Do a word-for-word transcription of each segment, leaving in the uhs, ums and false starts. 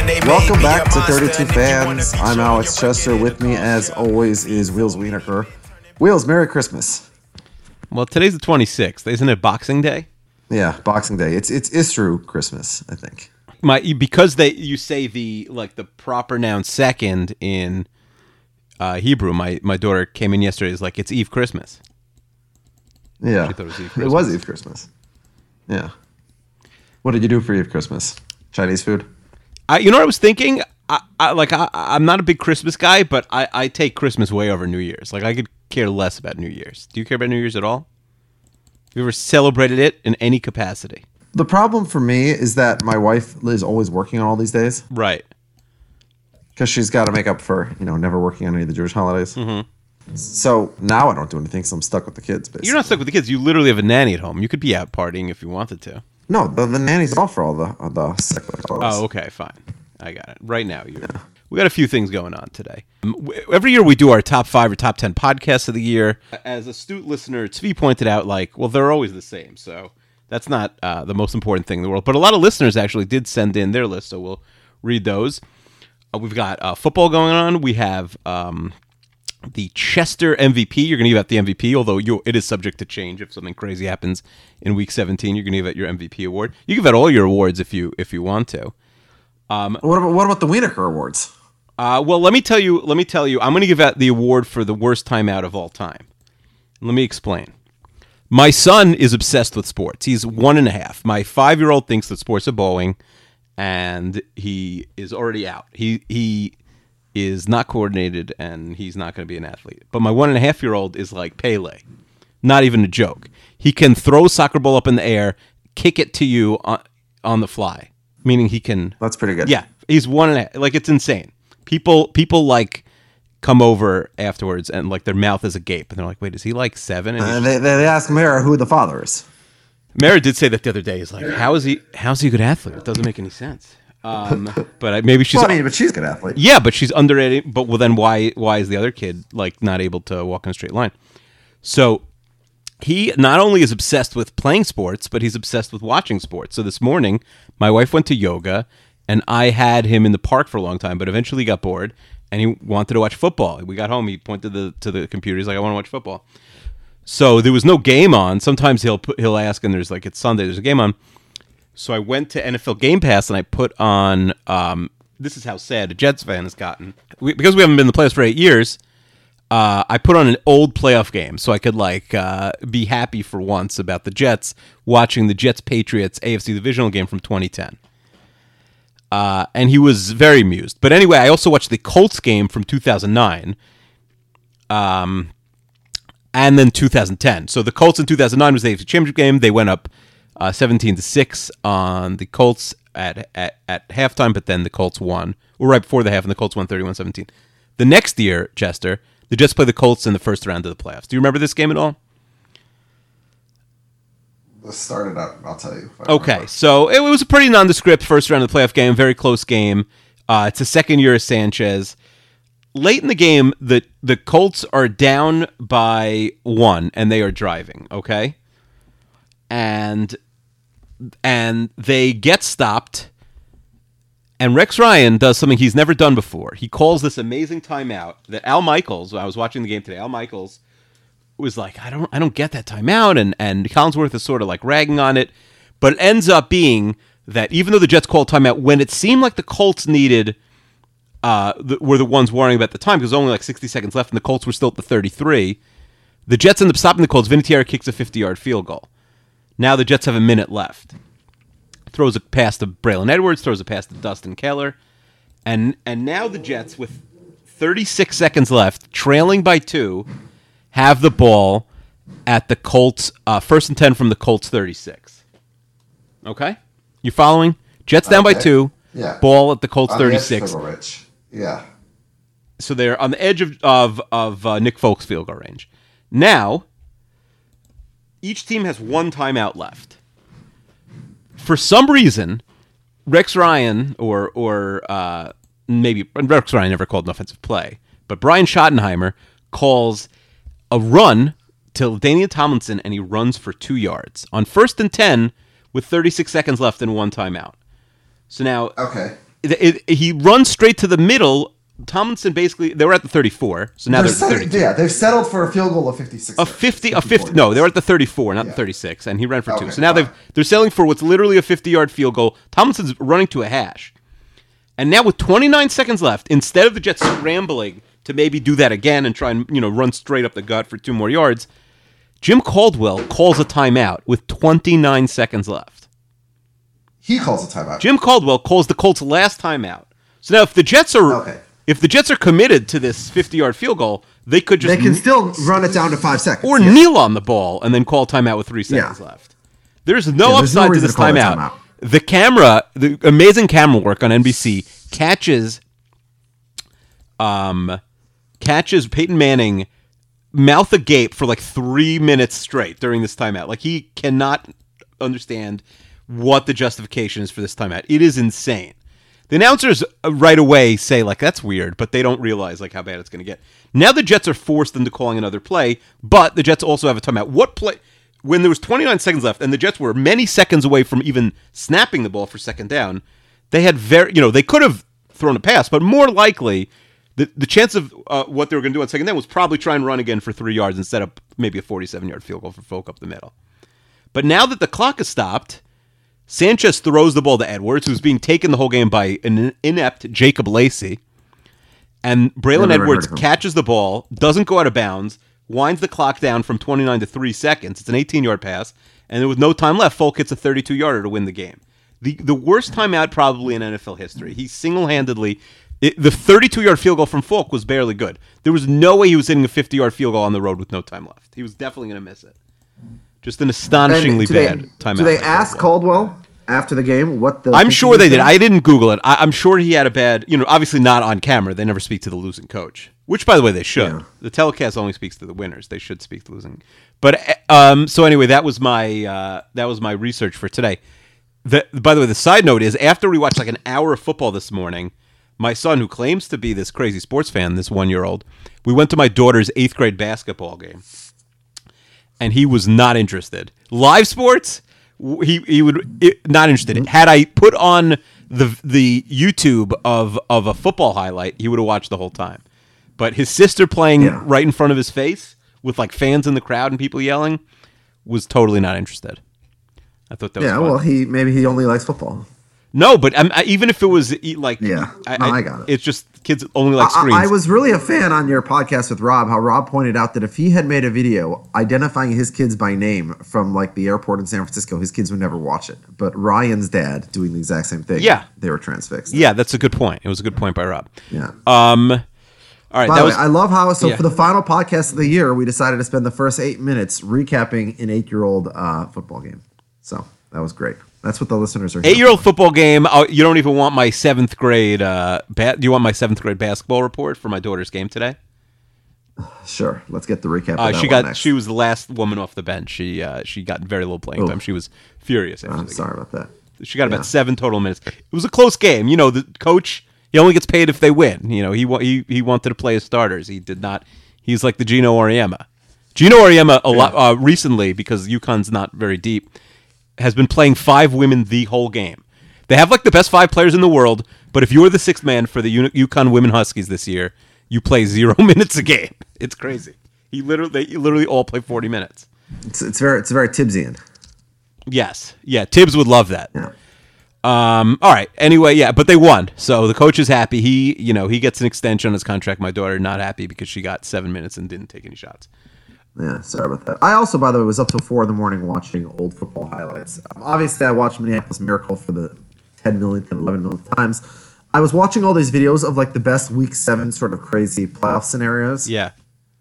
Welcome back to thirty-two Fans. I'm Alex Chester. With me, as always, is Wheels Wienerker. Wheels, Merry Christmas. Well, today's the twenty-sixth. Isn't it Boxing Day? Yeah, Boxing Day. It's it's Isru Christmas, I think. My because they you say the like the proper noun second in uh, Hebrew. My my daughter came in yesterday. Is like it's Eve Christmas. Yeah, She thought it was Eve Christmas. It was Eve Christmas. Yeah. What did you do for Eve Christmas? Chinese food? I, you know what I was thinking? I, I like I, I'm not a big Christmas guy, but I, I take Christmas way over New Year's. Like I could care less about New Year's. Do you care about New Year's at all? Have you ever celebrated it in any capacity? The problem for me is that my wife is always working on all these days. Right. Because she's got to make up for, you know, never working on any of the Jewish holidays. Mm-hmm. So now I don't do anything, so I'm stuck with the kids, basically. You're not stuck with the kids. You literally have a nanny at home. You could be out partying if you wanted to. No, the, the nanny's off for all the, the secular holidays. Oh, okay, fine. I got it. Right now, you. Yeah. We got a few things going on today. Um, every year we do our top five or top ten podcasts of the year. As astute listener, Tzvi pointed out, like, well, they're always the same, so that's not uh, the most important thing in the world. But a lot of listeners actually did send in their list, so we'll read those. Uh, we've got uh, football going on. We have um, the Chester M V P. You're going to give out the M V P, although you, it is subject to change if something crazy happens in Week seventeen. You're going to give out your M V P award. You give out all your awards if you if you want to. Um, what about what about the Wienerker Awards? Uh, well, let me tell you. Let me tell you. I'm going to give out the award for the worst timeout of all time. Let me explain. My son is obsessed with sports. He's one and a half. My five-year-old thinks that sports are bowling, and he is already out. He he is not coordinated, and he's not going to be an athlete. But my one and a half year old is like Pele. Not even a joke. He can throw a soccer ball up in the air, kick it to you on, on the fly. Meaning he can. That's pretty good. Yeah, he's one and a half. Like, it's insane. People people like come over afterwards and like their mouth is agape, and they're like, "Wait, is he like seven?" And uh, they they ask Mara who the father is. Mara did say that the other day. He's like, "How is he? How's he a good athlete? It doesn't make any sense." Um, but maybe she's. Well, I mean, but she's a good athlete. Yeah, but she's underrated. But well, then why why is the other kid like not able to walk in a straight line? So he not only is obsessed with playing sports, but he's obsessed with watching sports. So this morning, my wife went to yoga, and I had him in the park for a long time, but eventually got bored, and he wanted to watch football. We got home, he pointed the, to the computer, he's like, I want to watch football. So there was no game on. Sometimes he'll put, he'll ask, and there's like, it's Sunday, there's a game on. So I went to N F L Game Pass, and I put on, um, this is how sad a Jets fan has gotten. We, because we haven't been in the playoffs for eight years, Uh, I put on an old playoff game so I could like uh, be happy for once about the Jets watching the Jets-Patriots A F C divisional game from twenty ten. Uh, and he was very amused. But anyway, I also watched the Colts game from two thousand nine um, and then two thousand ten. So the Colts in two thousand nine was the A F C Championship game. They went up uh, seventeen to six on the Colts at, at, at halftime, but then the Colts won. Or right before the half, and the Colts won thirty-one seventeen. The next year, Chester, the Jets play the Colts in the first round of the playoffs. Do you remember this game at all? Let's start it up. I'll tell you. Okay, remember. So it was a pretty nondescript first round of the playoff game, very close game. Uh, it's the second year of Sanchez. Late in the game, the, the Colts are down by one, and they are driving, okay? And, and they get stopped. And Rex Ryan does something he's never done before. He calls this amazing timeout that Al Michaels, I was watching the game today, Al Michaels was like, I don't I don't get that timeout. And, and Collinsworth is sort of like ragging on it. But it ends up being that even though the Jets called timeout, when it seemed like the Colts needed, uh, the, were the ones worrying about the time, because there was only like sixty seconds left and the Colts were still at the thirty-three, the Jets end up stopping the Colts. Vinatieri kicks a fifty-yard field goal. Now the Jets have a minute left. Throws a pass to Braylon Edwards, throws a pass to Dustin Keller. And and now the Jets, with thirty-six seconds left, trailing by two, have the ball at the Colts, uh, first and ten from the Colts thirty-six. Okay? You following? Jets down okay. by two, yeah. Ball at the Colts on thirty-six. The edge of Rich. Yeah. So they're on the edge of, of, of uh, Nick Folk's field goal range. Now, each team has one timeout left. For some reason, Rex Ryan, or or uh, maybe Rex Ryan never called an offensive play, but Brian Schottenheimer calls a run to Daniel Tomlinson, and he runs for two yards on first and ten with thirty-six seconds left and one timeout. So now, okay, it, it, he runs straight to the middle. Tomlinson basically, they were at the thirty-four, so now they're, they're at the thirty-two. Yeah, they've settled for a field goal of fifty-six. A fifty, a fifty. No, they were at the thirty-four, not yeah. the thirty-six, and he ran for okay, two. So now they've they're selling for what's literally a fifty-yard field goal. Tomlinson's running to a hash, and now with twenty-nine seconds left, instead of the Jets scrambling to maybe do that again and try and you know run straight up the gut for two more yards, Jim Caldwell calls a timeout with twenty-nine seconds left. He calls a timeout. Jim Caldwell calls the Colts' last timeout. So now if the Jets are okay. If the Jets are committed to this fifty-yard field goal, they could just... They can still run it down to five seconds. Or yeah. kneel on the ball and then call timeout with three seconds yeah. left. There's no yeah, there's upside no to this to timeout. timeout. The camera, the amazing camera work on N B C catches um, catches Peyton Manning mouth agape for like three minutes straight during this timeout. Like, he cannot understand what the justification is for this timeout. It is insane. The announcers right away say, like, that's weird, but they don't realize, like, how bad it's going to get. Now the Jets are forced into calling another play, but the Jets also have a timeout. What play? When there was twenty-nine seconds left, and the Jets were many seconds away from even snapping the ball for second down, they had very, you know, they could have thrown a pass, but more likely, the, the chance of uh, what they were going to do on second down was probably try and run again for three yards instead of maybe a forty-seven-yard field goal for Folk up the middle. But now that the clock has stopped, Sanchez throws the ball to Edwards, who's being taken the whole game by an inept Jacob Lacey. And Braylon Edwards catches the ball, doesn't go out of bounds, winds the clock down from twenty-nine to three seconds. It's an eighteen-yard pass. And there was no time left. Folk hits a thirty-two-yarder to win the game. The the worst timeout probably in N F L history. He single-handedly... It, the thirty-two-yard field goal from Folk was barely good. There was no way he was hitting a fifty-yard field goal on the road with no time left. He was definitely going to miss it. Just an astonishingly bad timeout. Do they ask Caldwell after the game what the... I'm sure they did. I didn't Google it. I, I'm sure he had a bad... You know, obviously not on camera. They never speak to the losing coach. Which, by the way, they should. Yeah. The telecast only speaks to the winners. They should speak to losing. But, um, so anyway, that was my uh, that was my research for today. The, by the way, the side note is, after we watched like an hour of football this morning, my son, who claims to be this crazy sports fan, this one-year-old, we went to my daughter's eighth grade basketball game. And he was not interested. Live sports, he he would it, not interested. Had I put on the the YouTube of of a football highlight, he would have watched the whole time. But his sister playing yeah. right in front of his face with like fans in the crowd and people yelling was totally not interested. I thought that yeah, was well, he maybe he only likes football. No, but um, I, even if it was like, yeah, I, no, I, I got it. It's just kids only like screens. I, I was really a fan on your podcast with Rob, how Rob pointed out that if he had made a video identifying his kids by name from like the airport in San Francisco, his kids would never watch it. But Ryan's dad doing the exact same thing. Yeah. They were transfixed. Yeah, that's a good point. It was a good point by Rob. Yeah. Um, all right. By that the was, way, I love how, so yeah. for the final podcast of the year, we decided to spend the first eight minutes recapping an eight-year-old uh, football game. So that was great. That's what the listeners are hearing. Eight-year-old football game. Oh, you don't even want my seventh grade. Uh, ba- do you want my seventh grade basketball report for my daughter's game today? Sure. Let's get the recap. Of Uh, that she one got. next. She was the last woman off the bench. She uh, she got very little playing Ooh. time. She was furious. After I'm the sorry game. about that. She got Yeah. about seven total minutes. It was a close game. You know, the coach, he only gets paid if they win. You know, he wa- he he wanted to play his starters. He did not. He's like the Gino Auriemma. Gino Auriemma a lot uh, recently, because UConn's not very deep, has been playing five women the whole game. They have like the best five players in the world, but if you're the sixth man for the U- UConn Women Huskies this year, you play zero minutes a game. It's crazy. He literally, they literally all play forty minutes. It's it's very it's very Tibbsian. Yes, yeah. Tibbs would love that. Yeah. Um. All right. Anyway, yeah. But they won, so the coach is happy. He, you know, he gets an extension on his contract. My daughter not happy because she got seven minutes and didn't take any shots. Yeah, sorry about that. I also, by the way, was up till four in the morning watching old football highlights. Um, obviously, I watched Minneapolis Miracle for the ten millionth and eleven millionth times. I was watching all these videos of like the best Week Seven sort of crazy playoff scenarios. Yeah.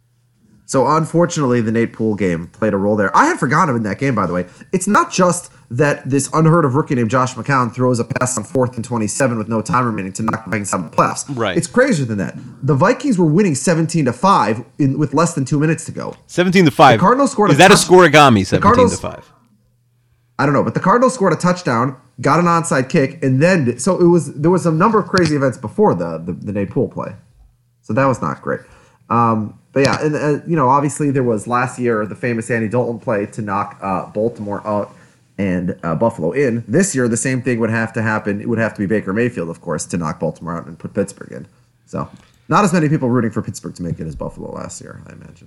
So unfortunately, the Nate Poole game played a role there. I had forgotten in that game, by the way. It's not just that this unheard of rookie named Josh McCown throws a pass on fourth and twenty-seven with no time remaining to knock the Vikings out of the playoffs. Right. It's crazier than that. The Vikings were winning seventeen to five in, with less than two minutes to go. Seventeen to five. The Cardinals scored. Is a that touch- a scoregami? Seventeen to five. I don't know, but the Cardinals scored a touchdown, got an onside kick, and then so it was. There was a number of crazy events before the the, the Nate Poole play, so that was not great. Um, but yeah, and uh, you know, obviously there was last year the famous Andy Dalton play to knock uh, Baltimore out and uh, Buffalo in. This year, the same thing would have to happen. It would have to be Baker Mayfield, of course, to knock Baltimore out and put Pittsburgh in. So not as many people rooting for Pittsburgh to make it as Buffalo last year, I imagine.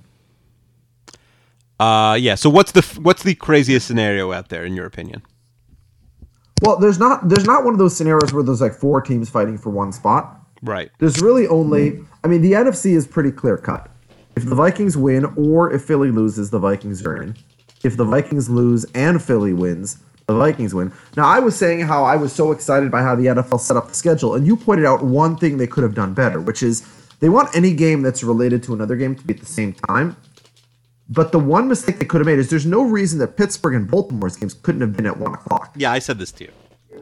Uh, yeah. So what's the what's the craziest scenario out there in your opinion? Well, there's not there's not one of those scenarios where there's like four teams fighting for one spot. Right. There's really only, I mean, the N F C is pretty clear cut. If the Vikings win or if Philly loses, the Vikings are in. If the Vikings lose and Philly wins, the Vikings win. Now, I was saying how I was so excited by how the N F L set up the schedule, and you pointed out one thing they could have done better, which is they want any game that's related to another game to be at the same time. But the one mistake they could have made is there's no reason that Pittsburgh and Baltimore's games couldn't have been at one o'clock. Yeah, I said this to you.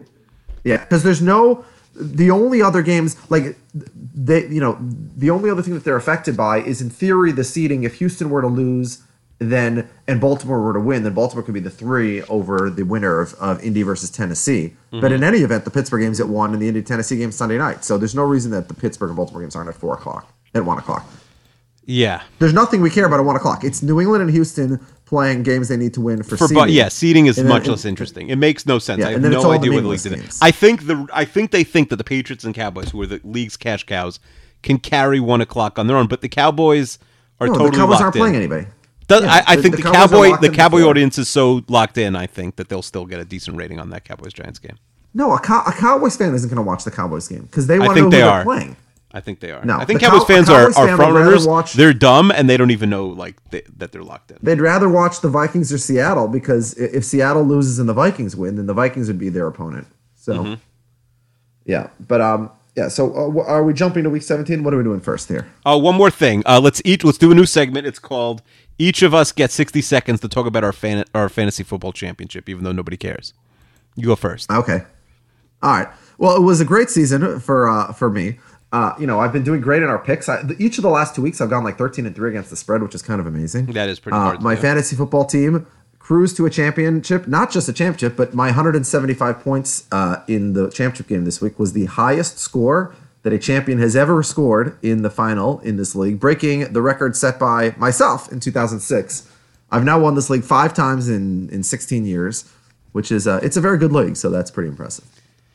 Yeah, because there's no, the only other games, like, they, you know, the only other thing that they're affected by is, in theory, the seeding. If Houston were to lose, then, and Baltimore were to win, then Baltimore could be the three over the winner of, of Indy versus Tennessee. Mm-hmm. But in any event, the Pittsburgh game's at one and the Indy-Tennessee game's Sunday night. So there's no reason that the Pittsburgh and Baltimore games aren't at four o'clock, at one o'clock. Yeah. There's nothing we care about at one o'clock. It's New England and Houston playing games they need to win for, for seeding. But yeah, seeding is and much then, less interesting. It makes no sense. Yeah, I have and then no it's all idea the what the league meaningless did. games. I think the I think they think that the Patriots and Cowboys, who are the league's cash cows, can carry one o'clock on their own. But the Cowboys are no, totally the Cowboys locked aren't in. playing anybody. Does, Yeah, I, I the- think the the, Cowboys are Cowboy locked the in Cowboy before. audience is so locked in. I think that they'll still get a decent rating on that Cowboys Giants game. No, a, Cow- a Cowboys fan isn't going to watch the Cowboys game because they I want to know think who they they're are. playing. I think they are. No, I think the Cowboys Cow- fans a are, Cowboys are fan front would rather runners. watch- They're dumb and they don't even know like they, that they're locked in. They'd rather watch the Vikings or Seattle because i- if Seattle loses and the Vikings win, then the Vikings would be their opponent. So, Mm-hmm. yeah, but um, yeah. So, uh, wh- are we jumping to week seventeen? What are we doing first here? Oh, one more thing. Uh, let's each let's do a new segment. It's called "Each of Us Gets sixty Seconds to Talk About Our fan our fantasy football championship," even though nobody cares. You go first. Okay. All right. Well, it was a great season for uh, for me. Uh, you know, I've been doing great in our picks. I, the, each of the last two weeks, I've gone like thirteen and three against the spread, which is kind of amazing. That is pretty Uh, hard to my do. fantasy football team cruised to a championship, not just a championship, but my one hundred seventy-five points uh, in the championship game this week was the highest score that a champion has ever scored in the final in this league, breaking the record set by myself in two thousand six. I've now won this league five times in, in sixteen years, which is uh, it's a very good league, so that's pretty impressive.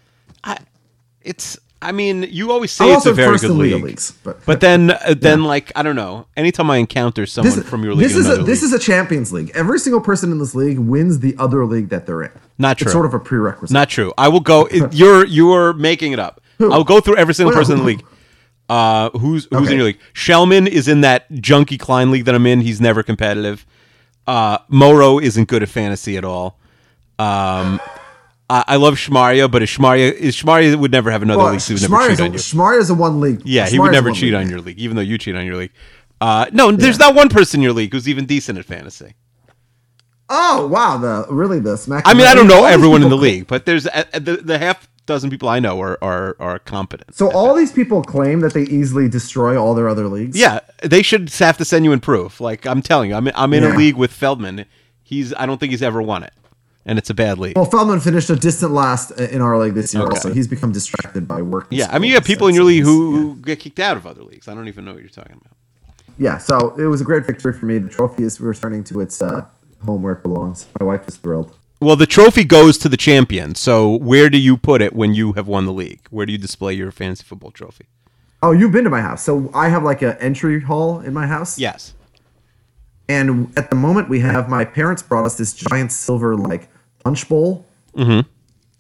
I, it's. I mean, you always say I'm it's a also very first good in league, Liga leagues, but- but then uh, then like I don't know. Anytime I encounter someone This, from your league, this in is a, another this league, is a Champions League. Every single person in this league wins the other league that they're in. Not true. It's sort of a prerequisite. not true. I will go. it- you're you're making it up. Who? I'll go through every single Well, person in the who- league. Uh, who's who's Okay. in your league? Shellman is in that Junkie Klein league that I'm in. He's never competitive. Uh, Moro isn't good at fantasy at all. Um, I, I love Shmaria, but Shmaria is Shmaria would never have another Well, league. So he would never cheat Shmaria's a, on you. Shmaria's a one league. Yeah, he Shmaria's would a never one cheat league. on your league, even though you cheat on your league. Uh, no, there's not one person in your league who's even decent at fantasy. Oh wow, the really the smack. I mean, I don't know all these everyone in the people- league, but there's uh, the, the half dozen people I know are are, are competent. So all these people claim that they easily destroy all their other leagues. Yeah, they should have to send you in proof. Like I'm telling you, I'm I'm in Yeah. a league with Feldman. He's I don't think he's ever won it, and it's a bad league. Well, Feldman finished a distant last in our league this year. Okay. Also, he's become distracted by work. and Yeah, I mean, school you have people in your so league he's- who, yeah. who get kicked out of other leagues. I don't even know what you're talking about. Yeah, so it was a great victory for me. The trophy is returning to its uh, home where it belongs. My wife is thrilled. Well, the trophy goes to the champion. So where do you put it when you have won the league? Where do you display your fantasy football trophy? Oh, you've been to my house. So I have like an entry hall in my house. Yes. And at the moment, we have my parents brought us this giant silver like punch bowl. Mm-hmm.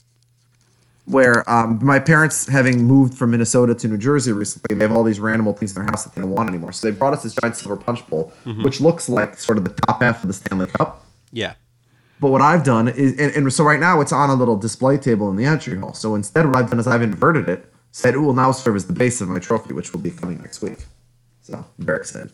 Where um, my parents, having moved from Minnesota to New Jersey recently, they have all these random old things in their house that they don't want anymore. So they brought us this giant silver punch bowl, Mm-hmm. which looks like sort of the top half of the Stanley Cup. Yeah. But what I've done is, and, and so right now it's on a little display table in the entry hall. So instead, what I've done is I've inverted it, said it will now serve as the base of my trophy, which will be coming next week. So I'm very excited.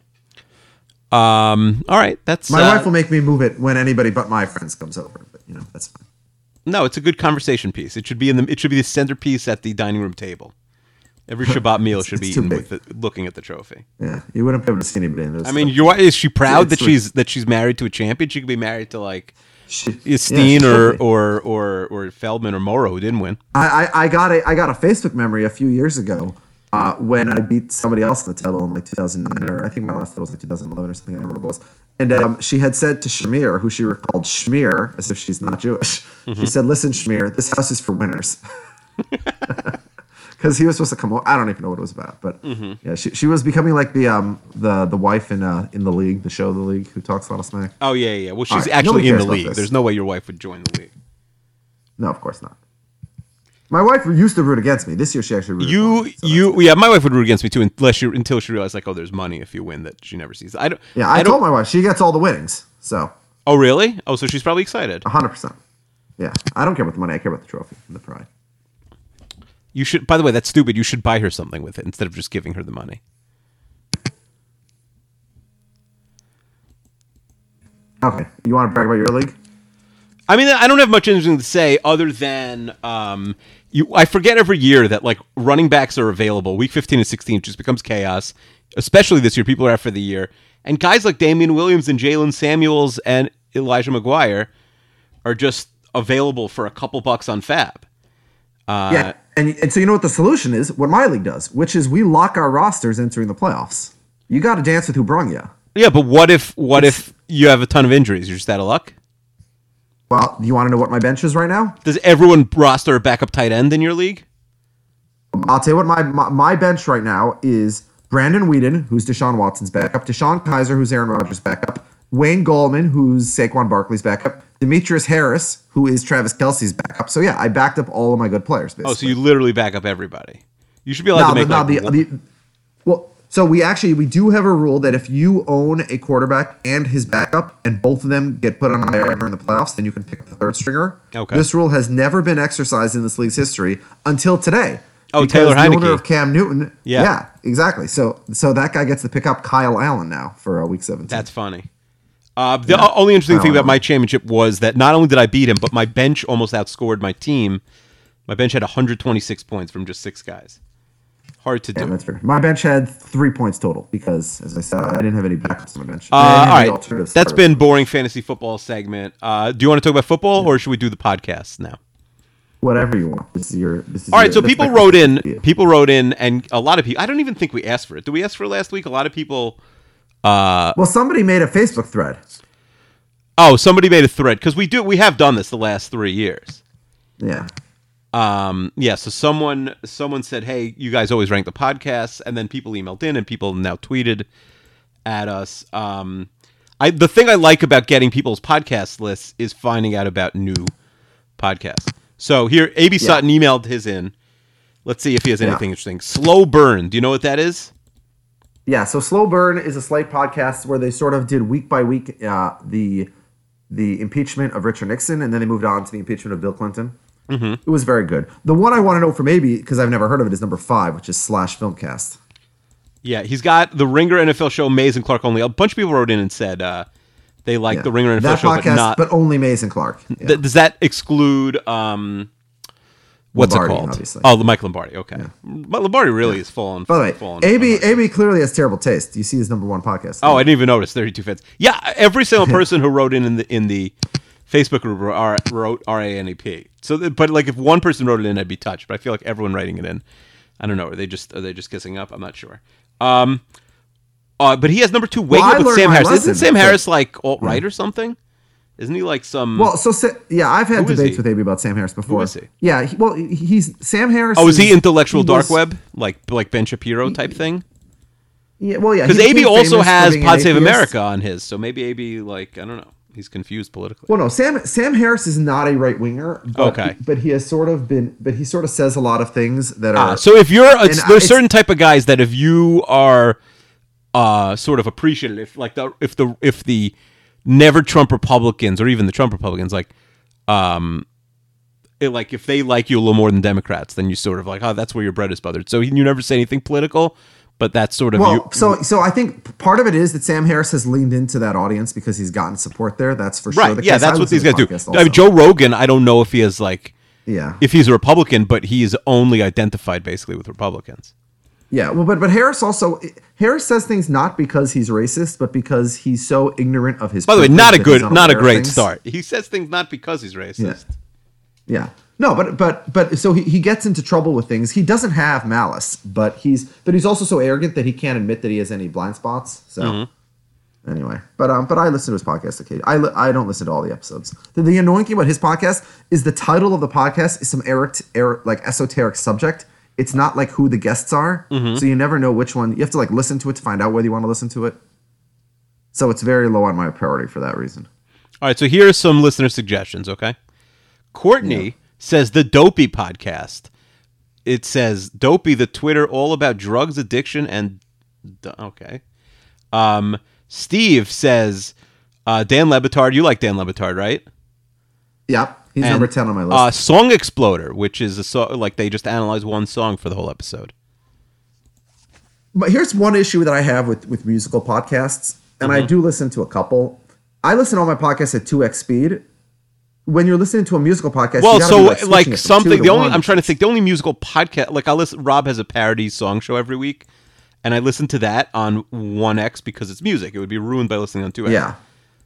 Um. All right. That's My uh, wife will make me move it when anybody but my friends comes over, but you know that's fine. no. It's a good conversation piece. It should be in the. It should be the centerpiece at the dining room table. Every Shabbat meal should be it's too eaten big. with the, looking at the trophy. Yeah, you wouldn't be able to see anybody in those. I mean, your wife, is she proud that It's like- she's that she's married to a champion? She could be married to like She- Steen yeah, or, totally. or or or Feldman or Morrow who didn't win. I, I, I got a I got a Facebook memory a few years ago uh, when I beat somebody else in the title in like two thousand nine, or I think my last title was like two thousand eleven or something. I don't remember what it was. And um, she had said to Shamir, who she called Shmear, as if she's not Jewish. Mm-hmm. She said, "Listen, Shmear, this house is for winners." Because he was supposed to come over. I don't even know what it was about, but mm-hmm. yeah, she she was becoming like the um the the wife in uh in the league, the show The League, who talks a lot of smack. Oh yeah, yeah. Well, she's right. actually in the league. There's no way your wife would join the league. No, of course not. My wife used to root against me. This year, she actually rooted you for me, so you yeah. My wife would root against me too, unless she until she realized like, oh, there's money if you win that she never sees. I don't. Yeah, I, I told my wife she gets all the winnings. So. Oh really? Oh, so she's probably excited. A hundred percent. Yeah, I don't care about the money. I care about the trophy and the pride. You should. By the way, that's stupid. You should buy her something with it instead of just giving her the money. Okay, you want to brag about your league? I mean, I don't have much interesting to say other than um, you. I forget every year that like running backs are available. Week fifteen and sixteen just becomes chaos, especially this year. People are out for the year, and guys like Damian Williams and Jalen Samuels and Elijah McGuire are just available for a couple bucks on Fab. Uh, yeah, and, and so you know what the solution is? What my league does, which is we lock our rosters entering the playoffs. You got to dance with who brung you. Yeah, but what if what it's, if you have a ton of injuries? You're just out of luck? Well, do you want to know what my bench is right now? Does everyone roster a backup tight end in your league? I'll tell you what my, my, my bench right now is Brandon Whedon, who's Deshaun Watson's backup, Deshaun Kaiser, who's Aaron Rodgers' backup, Wayne Gallman, who's Saquon Barkley's backup, Demetrius Harris, who is Travis Kelce's backup. So yeah, I backed up all of my good players. Basically. Oh, so you literally back up everybody. You should be allowed no, to make no, like the, the, well. So we actually we do have a rule that if you own a quarterback and his backup, and both of them get put on I R in the playoffs, then you can pick up the third stringer. Okay. This rule has never been exercised in this league's history until today. Oh, Taylor Heineke, the owner of Cam Newton. Yeah. yeah, exactly. So so that guy gets to pick up Kyle Allen now for uh, week seventeen. That's funny. Uh, the yeah. only interesting Kyle thing about Allen. my championship was that not only did I beat him, but my bench almost outscored my team. My bench had one hundred twenty-six points from just six guys. Hard to Yeah, do. that's fair. My bench had three points total because, as I said, I didn't have any backups on my bench. Uh, I didn't have all any right, alternatives that's starters. been boring fantasy football segment. Uh, do you want to talk about football, or should we do the podcast now? Whatever you want. This is your. This is All right, your, so this people is wrote in. idea. People wrote in, and a lot of people. I don't even think we asked for it. Did we ask for it last week? A lot of people. Uh, Well, somebody made a Facebook thread. oh, somebody made a thread because we do. We have done this the last three years. Yeah. Um, yeah, so someone someone said, "Hey, you guys always rank the podcasts," and then people emailed in, and people now tweeted at us. Um, I the thing I like about getting people's podcast lists is finding out about new podcasts. So here, A B Yeah. Sutton emailed his in. Let's see if he has anything Yeah. interesting. Slow Burn. Do you know what that is? Yeah, so Slow Burn is a Slate podcast where they sort of did week by week uh, the the impeachment of Richard Nixon, and then they moved on to the impeachment of Bill Clinton. Mm-hmm. It was very good. The one I want to know for maybe, because I've never heard of it, is number five, which is Slash Filmcast. Yeah, he's got the Ringer N F L show, Mays and Clark only. A bunch of people wrote in and said uh, they like Yeah. the Ringer N F L that show, podcast, but not. but only Mays and Clark. Yeah. Th- does that exclude um, what's Lombardi, it called? obviously. Oh, the Mike Lombardi. Okay, but Lombardi really is full on. By the way, full on, A B full on. A B clearly has terrible taste. You see his number one podcast. Oh, I didn't even notice. Thirty-two fans. Yeah, every single person who wrote in in the in the Facebook group R- wrote R A N E P. So, th- but like if one person wrote it in, I'd be touched. But I feel like everyone writing it in, I don't know. Are they just are they just kissing up? I'm not sure. Um, uh, but he has number two. Waking Well, I up with learned Sam my Harris. lesson, Isn't Sam but- Harris like alt right or something? Isn't he like some? Well, so Sa- yeah, I've had Who is debates he? with A B about Sam Harris before. Who is he? Yeah, he, well, he- he's Sam Harris. oh, is he intellectual he dark was- web like like Ben Shapiro type thing? Yeah, well, yeah, Because he A B became also famous for has being an Pod Save atheist. America on his, so maybe A B like I don't know. He's confused politically. Well, no, Sam Sam Harris is not a right winger. Okay. but he has sort of been, but he sort of says a lot of things that are. Ah, so if you're, a, And there's I- it's- certain type of guys that if you are, uh, sort of appreciative, if like the if the if the never Trump Republicans or even the Trump Republicans like, um, it, like if they like you a little more than Democrats, then you sort of like, oh, that's where your bread is buttered. So you never say anything political, but that's sort of well, you. so so I think part of it is that Sam Harris has leaned into that audience because he's gotten support there. That's for sure. Right? the Yeah, case. I that's what listen these to guys do. podcasts I mean, also. Joe Rogan, I don't know if he has like. Yeah. If he's a Republican, but he is only identified basically with Republicans. Yeah, well, but but Harris also Harris says things not because he's racist, but because he's so ignorant of his. By the way, privilege not a that good, he's not a unaware of great things. start. He says things not because he's racist. Yeah. Yeah. No, but but but so he, he gets into trouble with things. He doesn't have malice, but he's but he's also so arrogant that he can't admit that he has any blind spots. So mm-hmm. anyway, but um, but I listen to his podcast occasionally. I li- I don't listen to all the episodes. The, the annoying thing about his podcast is the title of the podcast is some er- er- like esoteric subject. It's not like who the guests are, mm-hmm. so you never know which one. You have to like listen to it to find out whether you want to listen to it. So it's very low on my priority for that reason. All right, so here are some listener suggestions, okay? Courtney yeah. says the Dopey podcast. It says Dopey, the Twitter all about drugs, addiction, and... Okay. Um, Steve says uh, Dan Le Batard. You like Dan Le Batard, right? Yep. He's and, number ten on my list. Uh, Song Exploder, which is a so- like they just analyze one song for the whole episode. But here's one issue that I have with, with musical podcasts, and mm-hmm. I do listen to a couple. I listen to all my podcasts at two x speed. When you're listening to a musical podcast, well, you so be like, like something. The only one. I'm trying to think. The only musical podcast, like I listen. Rob has a parody song show every week, and I listen to that on one x because it's music. It would be ruined by listening on two x. Yeah.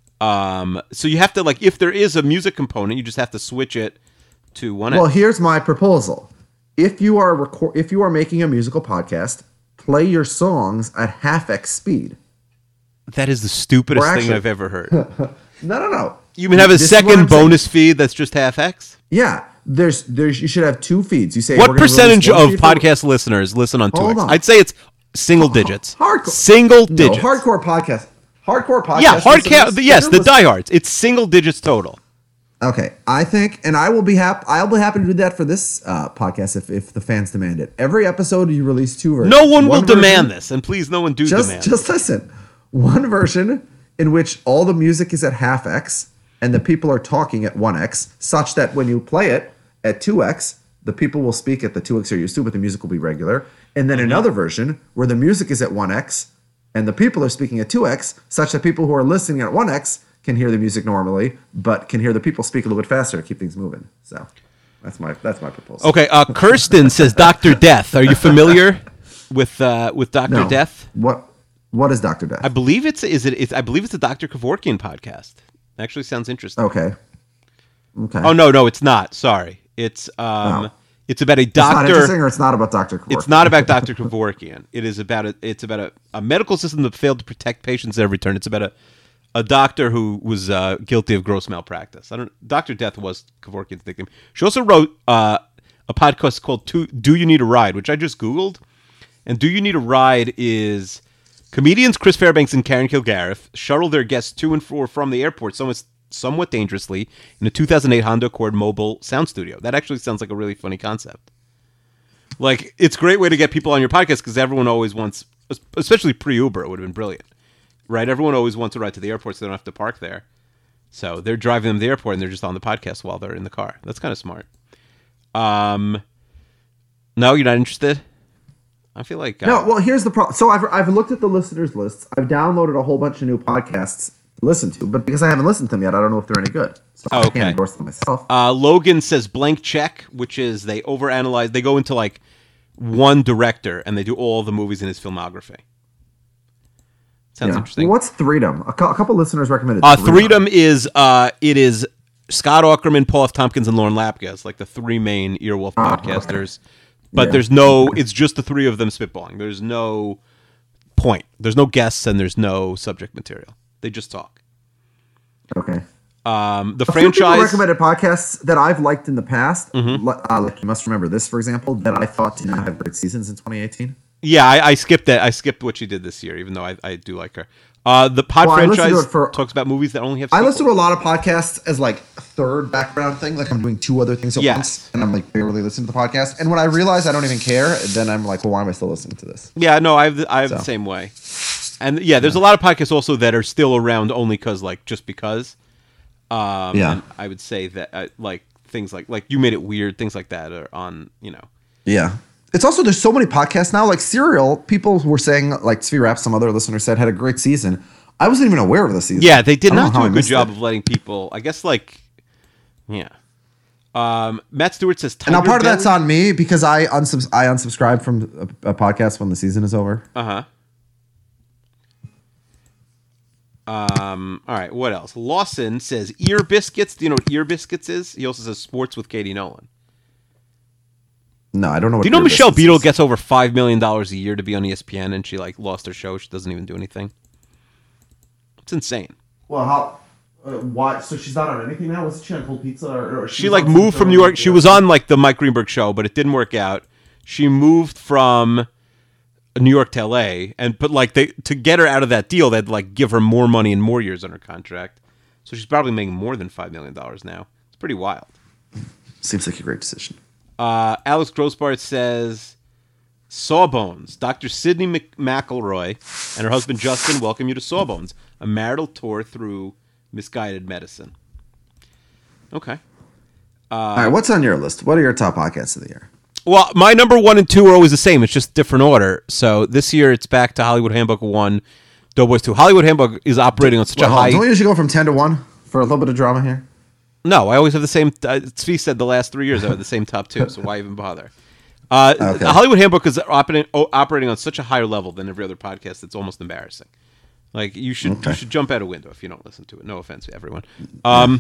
Um. So you have to like, if there is a music component, you just have to switch it to one x. Well, here's my proposal: if you are record, if you are making a musical podcast, play your songs at half x speed. That is the stupidest actually, thing I've ever heard. no, no, no. You mean have a this second bonus saying. feed that's just half x? Yeah, there's there's you should have two feeds. You say what percentage of podcast for... listeners listen on two x? I'd say it's single digits. Hardcore, single digits. No, hardcore podcast, hardcore podcast. Yeah, hardcore. Yes, the diehards. It's single digits total. Okay, I think, and I will be happy. I'll be happy to do that for this uh, podcast if, if the fans demand it. Every episode you release two versions. No one, one will version, demand this, and please, no one do just, demand. Just this. listen. One version in which all the music is at half x and the people are talking at one x, such that when you play it at two x, the people will speak at the two x you're used to, but the music will be regular. And then mm-hmm. another version where the music is at one x and the people are speaking at two x, such that people who are listening at one x can hear the music normally, but can hear the people speak a little bit faster to keep things moving. So that's my that's my proposal. Okay, uh, Kirsten says Doctor Death. Are you familiar with uh, with Doctor No. Death? What what is Doctor Death? I believe it's is it it's, I believe it's a Doctor Kevorkian podcast. Actually, sounds interesting. Okay. Okay. Oh no, no, it's not. Sorry, it's um, no. it's about a doctor. It's not interesting, or it's not about Doctor Kevorkian. It's not about Doctor Kevorkian. It is about a. It's about a, a medical system that failed to protect patients at every turn. It's about a. A doctor who was uh, guilty of gross malpractice. I don't. Doctor Death was Kevorkian's nickname. She also wrote uh, a podcast called "Do You Need a Ride," which I just googled. And "Do You Need a Ride" is comedians Chris Fairbanks and Karen Kilgariff shuttle their guests to and fro from the airport, somewhat somewhat dangerously, in a two thousand eight Honda Accord mobile sound studio. That actually sounds like a really funny concept. Like, it's a great way to get people on your podcast because everyone always wants, especially pre-Uber, it would have been brilliant. Right, everyone always wants to ride to the airport so they don't have to park there. So they're driving them to the airport and they're just on the podcast while they're in the car. That's kind of smart. Um, no, you're not interested? I feel like... Uh, no, well, here's the problem. So I've, I've looked at the listeners' lists. I've downloaded a whole bunch of new podcasts to listen to, but because I haven't listened to them yet, I don't know if they're any good. So oh, I okay. can't endorse them myself. Uh, Logan says Blank Check, which is they overanalyze... They go into like one director and they do all the movies in his filmography. Sounds yeah. interesting. What's Threedom? A, cu- a couple listeners recommended uh, Threedom. Threedom is uh, it is Scott Aukerman, Paul F. Tompkins, and Lauren Lapkus, it's like the three main Earwolf ah, podcasters. Okay. But yeah. there's no, it's just the three of them spitballing. There's no point. There's no guests and there's no subject material. They just talk. Okay. Um, the a franchise few people recommended podcasts that I've liked in the past. Mm-hmm. Uh, like you must remember this, for example, that I thought did not have great seasons in twenty eighteen. Yeah, I, I skipped that. I skipped what she did this year, even though I, I do like her. Uh, the pod well, franchise for, talks about movies that only have sequels. I sequels. listen to a lot of podcasts as like third background thing, like I'm doing two other things at yes. once, and I'm like barely listening to the podcast. And when I realize I don't even care, then I'm like, well, why am I still listening to this? Yeah, no, I have the, I have so. the same way. And yeah, there's yeah. a lot of podcasts also that are still around only because, like, just because. Um, yeah. And I would say that, uh, like, things like, like You Made It Weird, things like that are on, you know. Yeah. It's also, there's so many podcasts now, like Serial, people were saying, like Tzvi Rapp, some other listener said, had a great season. I wasn't even aware of the season. Yeah, they did not do a good job it. of letting people, I guess, like, yeah. Um, Matt Stewart says, and now part of that's on me because I, unsubs- I unsubscribed from a, a podcast when the season is over. Uh-huh. Um, all right, what else? Lawson says Ear Biscuits. Do you know what Ear Biscuits is? He also says Sports with Katie Nolan. No, I don't know what Do you know Ear Michelle Biscuits Beadle is. gets over five million dollars a year to be on E S P N, and she like lost her show? She doesn't even do anything. It's insane. Well, how? Uh, why? So she's not on anything now. Wasn't she on Cold Pizza? Or, or She like moved from New York. She was on like the Mike Greenberg show, but it didn't work out. She moved from New York to L A, and but like they to get her out of that deal, they'd like give her more money and more years on her contract. So she's probably making more than five million dollars now. It's pretty wild. Seems like a great decision. Uh, Alex Grossbart says, Sawbones. Doctor Sidney Mc- McElroy and her husband Justin welcome you to Sawbones, a marital tour through misguided medicine. Okay. Uh, All right, what's on your list? What are your top podcasts of the year? Well, my number one and two are always the same. It's just different order. So this year it's back to Hollywood Handbook one, Doughboys two. Hollywood Handbook is operating on such Well, a high... don't we usually go from ten to one for a little bit of drama here? No, I always have the same... Uh, Tzvi said the last three years I had the same top two, so why even bother? Uh, Okay. The Hollywood Handbook is operating, o- operating on such a higher level than every other podcast. It's almost embarrassing. Like, you should Okay. you should jump out a window if you don't listen to it. No offense to everyone. Um,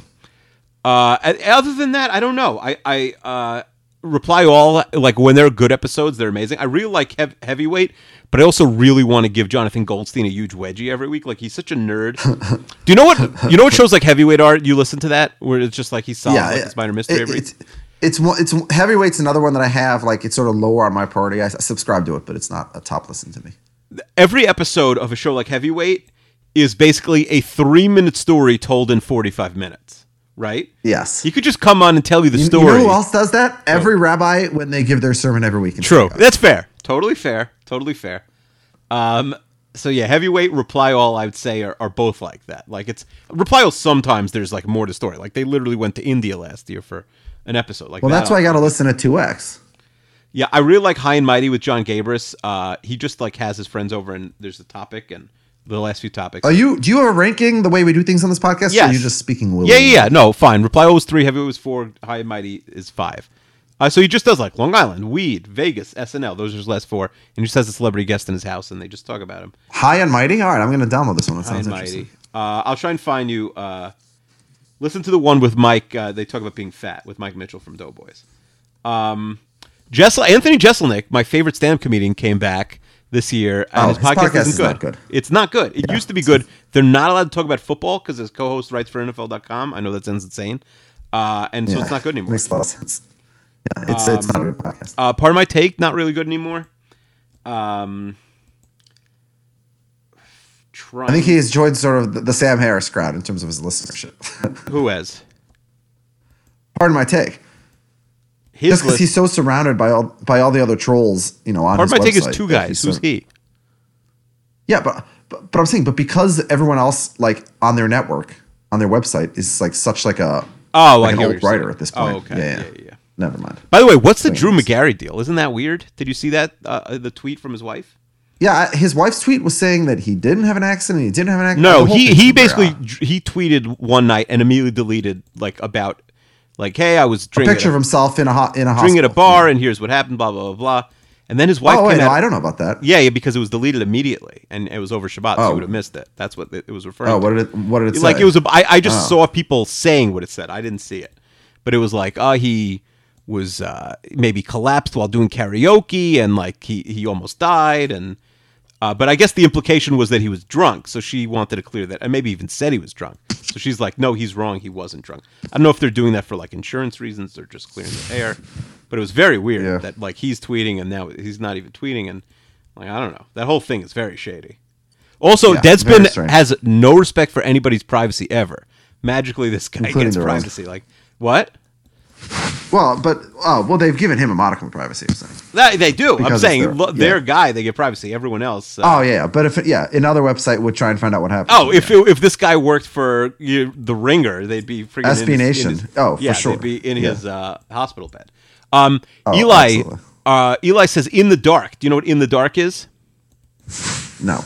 uh, and other than that, I don't know. I... I uh, Reply All, like when they're good episodes, they're amazing. I really like hev- Heavyweight, but I also really want to give Jonathan Goldstein a huge wedgie every week. Like he's such a nerd. Do you know what you know what shows like Heavyweight are? You listen to that where it's just like he solves like this minor mystery it- every. It's, it's one- it's Heavyweight's another one that I have. Like it's sort of lower on my priority. I, I subscribe to it, but it's not a top listen to me. Every episode of a show like Heavyweight is basically a three-minute story told in forty-five minutes. Right? Yes. He could just come on and tell you the You, story. you know who else does that? Every rabbi when they give their sermon every week. in True. synagogue. That's fair. Totally fair. Totally fair. Um, so yeah, Heavyweight, Reply All, I would say are, are both like that. Like it's Reply All. Sometimes there's like more to story. Like they literally went to India last year for an episode. Like Well, that that's why I got to listen to two X. Yeah, I really like High and Mighty with John Gabris. Uh, he just like has his friends over and there's a topic and the last few topics. Are you? Do you have a ranking the way we do things on this podcast? Or Yes. are you just speaking? Willy Yeah, yeah, yeah. No, fine. Reply All was three, Heavyweight was four, High and Mighty is five. Uh, so he just does like Long Island, Weed, Vegas, S N L. Those are his last four. And he just has a celebrity guest in his house and they just talk about him. High and Mighty. All right, I'm going to download this one. It High sounds and interesting. Mighty. Uh, I'll try and find you. Uh, listen to the one with Mike. Uh, they talk about being fat with Mike Mitchell from Doughboys. Um, Jessel, Anthony Jeselnik, my favorite stand-up comedian, came back this year, and Oh, his his podcast, podcast isn't is good. not good. It's not good. It Yeah. used to be good. They're not allowed to talk about football because his co-host writes for N F L dot com. I know that sounds insane, uh, and so Yeah, it's not good anymore. Makes a lot of sense. Yeah, it's it's not a good podcast. Uh, part of my take, not really good anymore. Um, trying, I think he has joined sort of the, the Sam Harris crowd in terms of his listenership. who has Pardon my take. his Just because list. he's so surrounded by all by all the other trolls, you know, on Part his of my take is website two that guys. he's Who's sort of- he? Yeah, but, but but I'm saying, but because everyone else like on their network, on their website, is like such like a Oh, like I an hear what old you're writer saying. at this Oh, point. okay. Yeah, yeah. Yeah, yeah. Never mind. By the way, what's the Drew Thanks. McGarry deal? Isn't that weird? Did you see that uh, the tweet from his wife? Yeah, I- his wife's tweet was saying that he didn't have an accident. He didn't have an accident. No, The whole he thing's he very basically odd. he tweeted one night and immediately deleted like about like, hey, I was a drinking picture at of a, himself in a ho- in a drinking hospital. at a bar and here's what happened, blah blah blah blah. And then his wife Oh wait, came no, out. I don't know about that. Yeah, yeah, because it was deleted immediately and it was over Shabbat, so Oh. you would have missed it. That's what it was referring Oh, to. what did it? What did it say? Like it was a, I, I just Oh. saw people saying what it said. I didn't see it, but it was like, oh, he was uh, maybe collapsed while doing karaoke, and like he he almost died, and uh, but I guess the implication was that he was drunk, so she wanted to clear that, and maybe even said he was drunk. So she's like, no, he's wrong, he wasn't drunk. I don't know if they're doing that for like insurance reasons or just clearing the air, but it was very weird Yeah. that like he's tweeting and now he's not even tweeting, and like I don't know, that whole thing is very shady. Also, Yeah, very Deadspin strange. has no respect for anybody's privacy ever. Magically, this guy Including gets their own. privacy. Like, what? Well, but oh, well, they've given him a modicum of privacy. I'm saying. That, they do. I'm Because saying it's their- lo- their yeah. guy, they get privacy. Everyone else. Uh, Oh yeah, but if it, yeah, another website would try and find out what happened. oh, if it, if this guy worked for you, the Ringer, they'd be freaking S B in his, Nation. in his- Oh, for yeah, sure. they'd be in Yeah. his uh, hospital bed. Um, Oh, Eli. absolutely. Uh, Eli says, "In the Dark." Do you know what "In the Dark" is? no.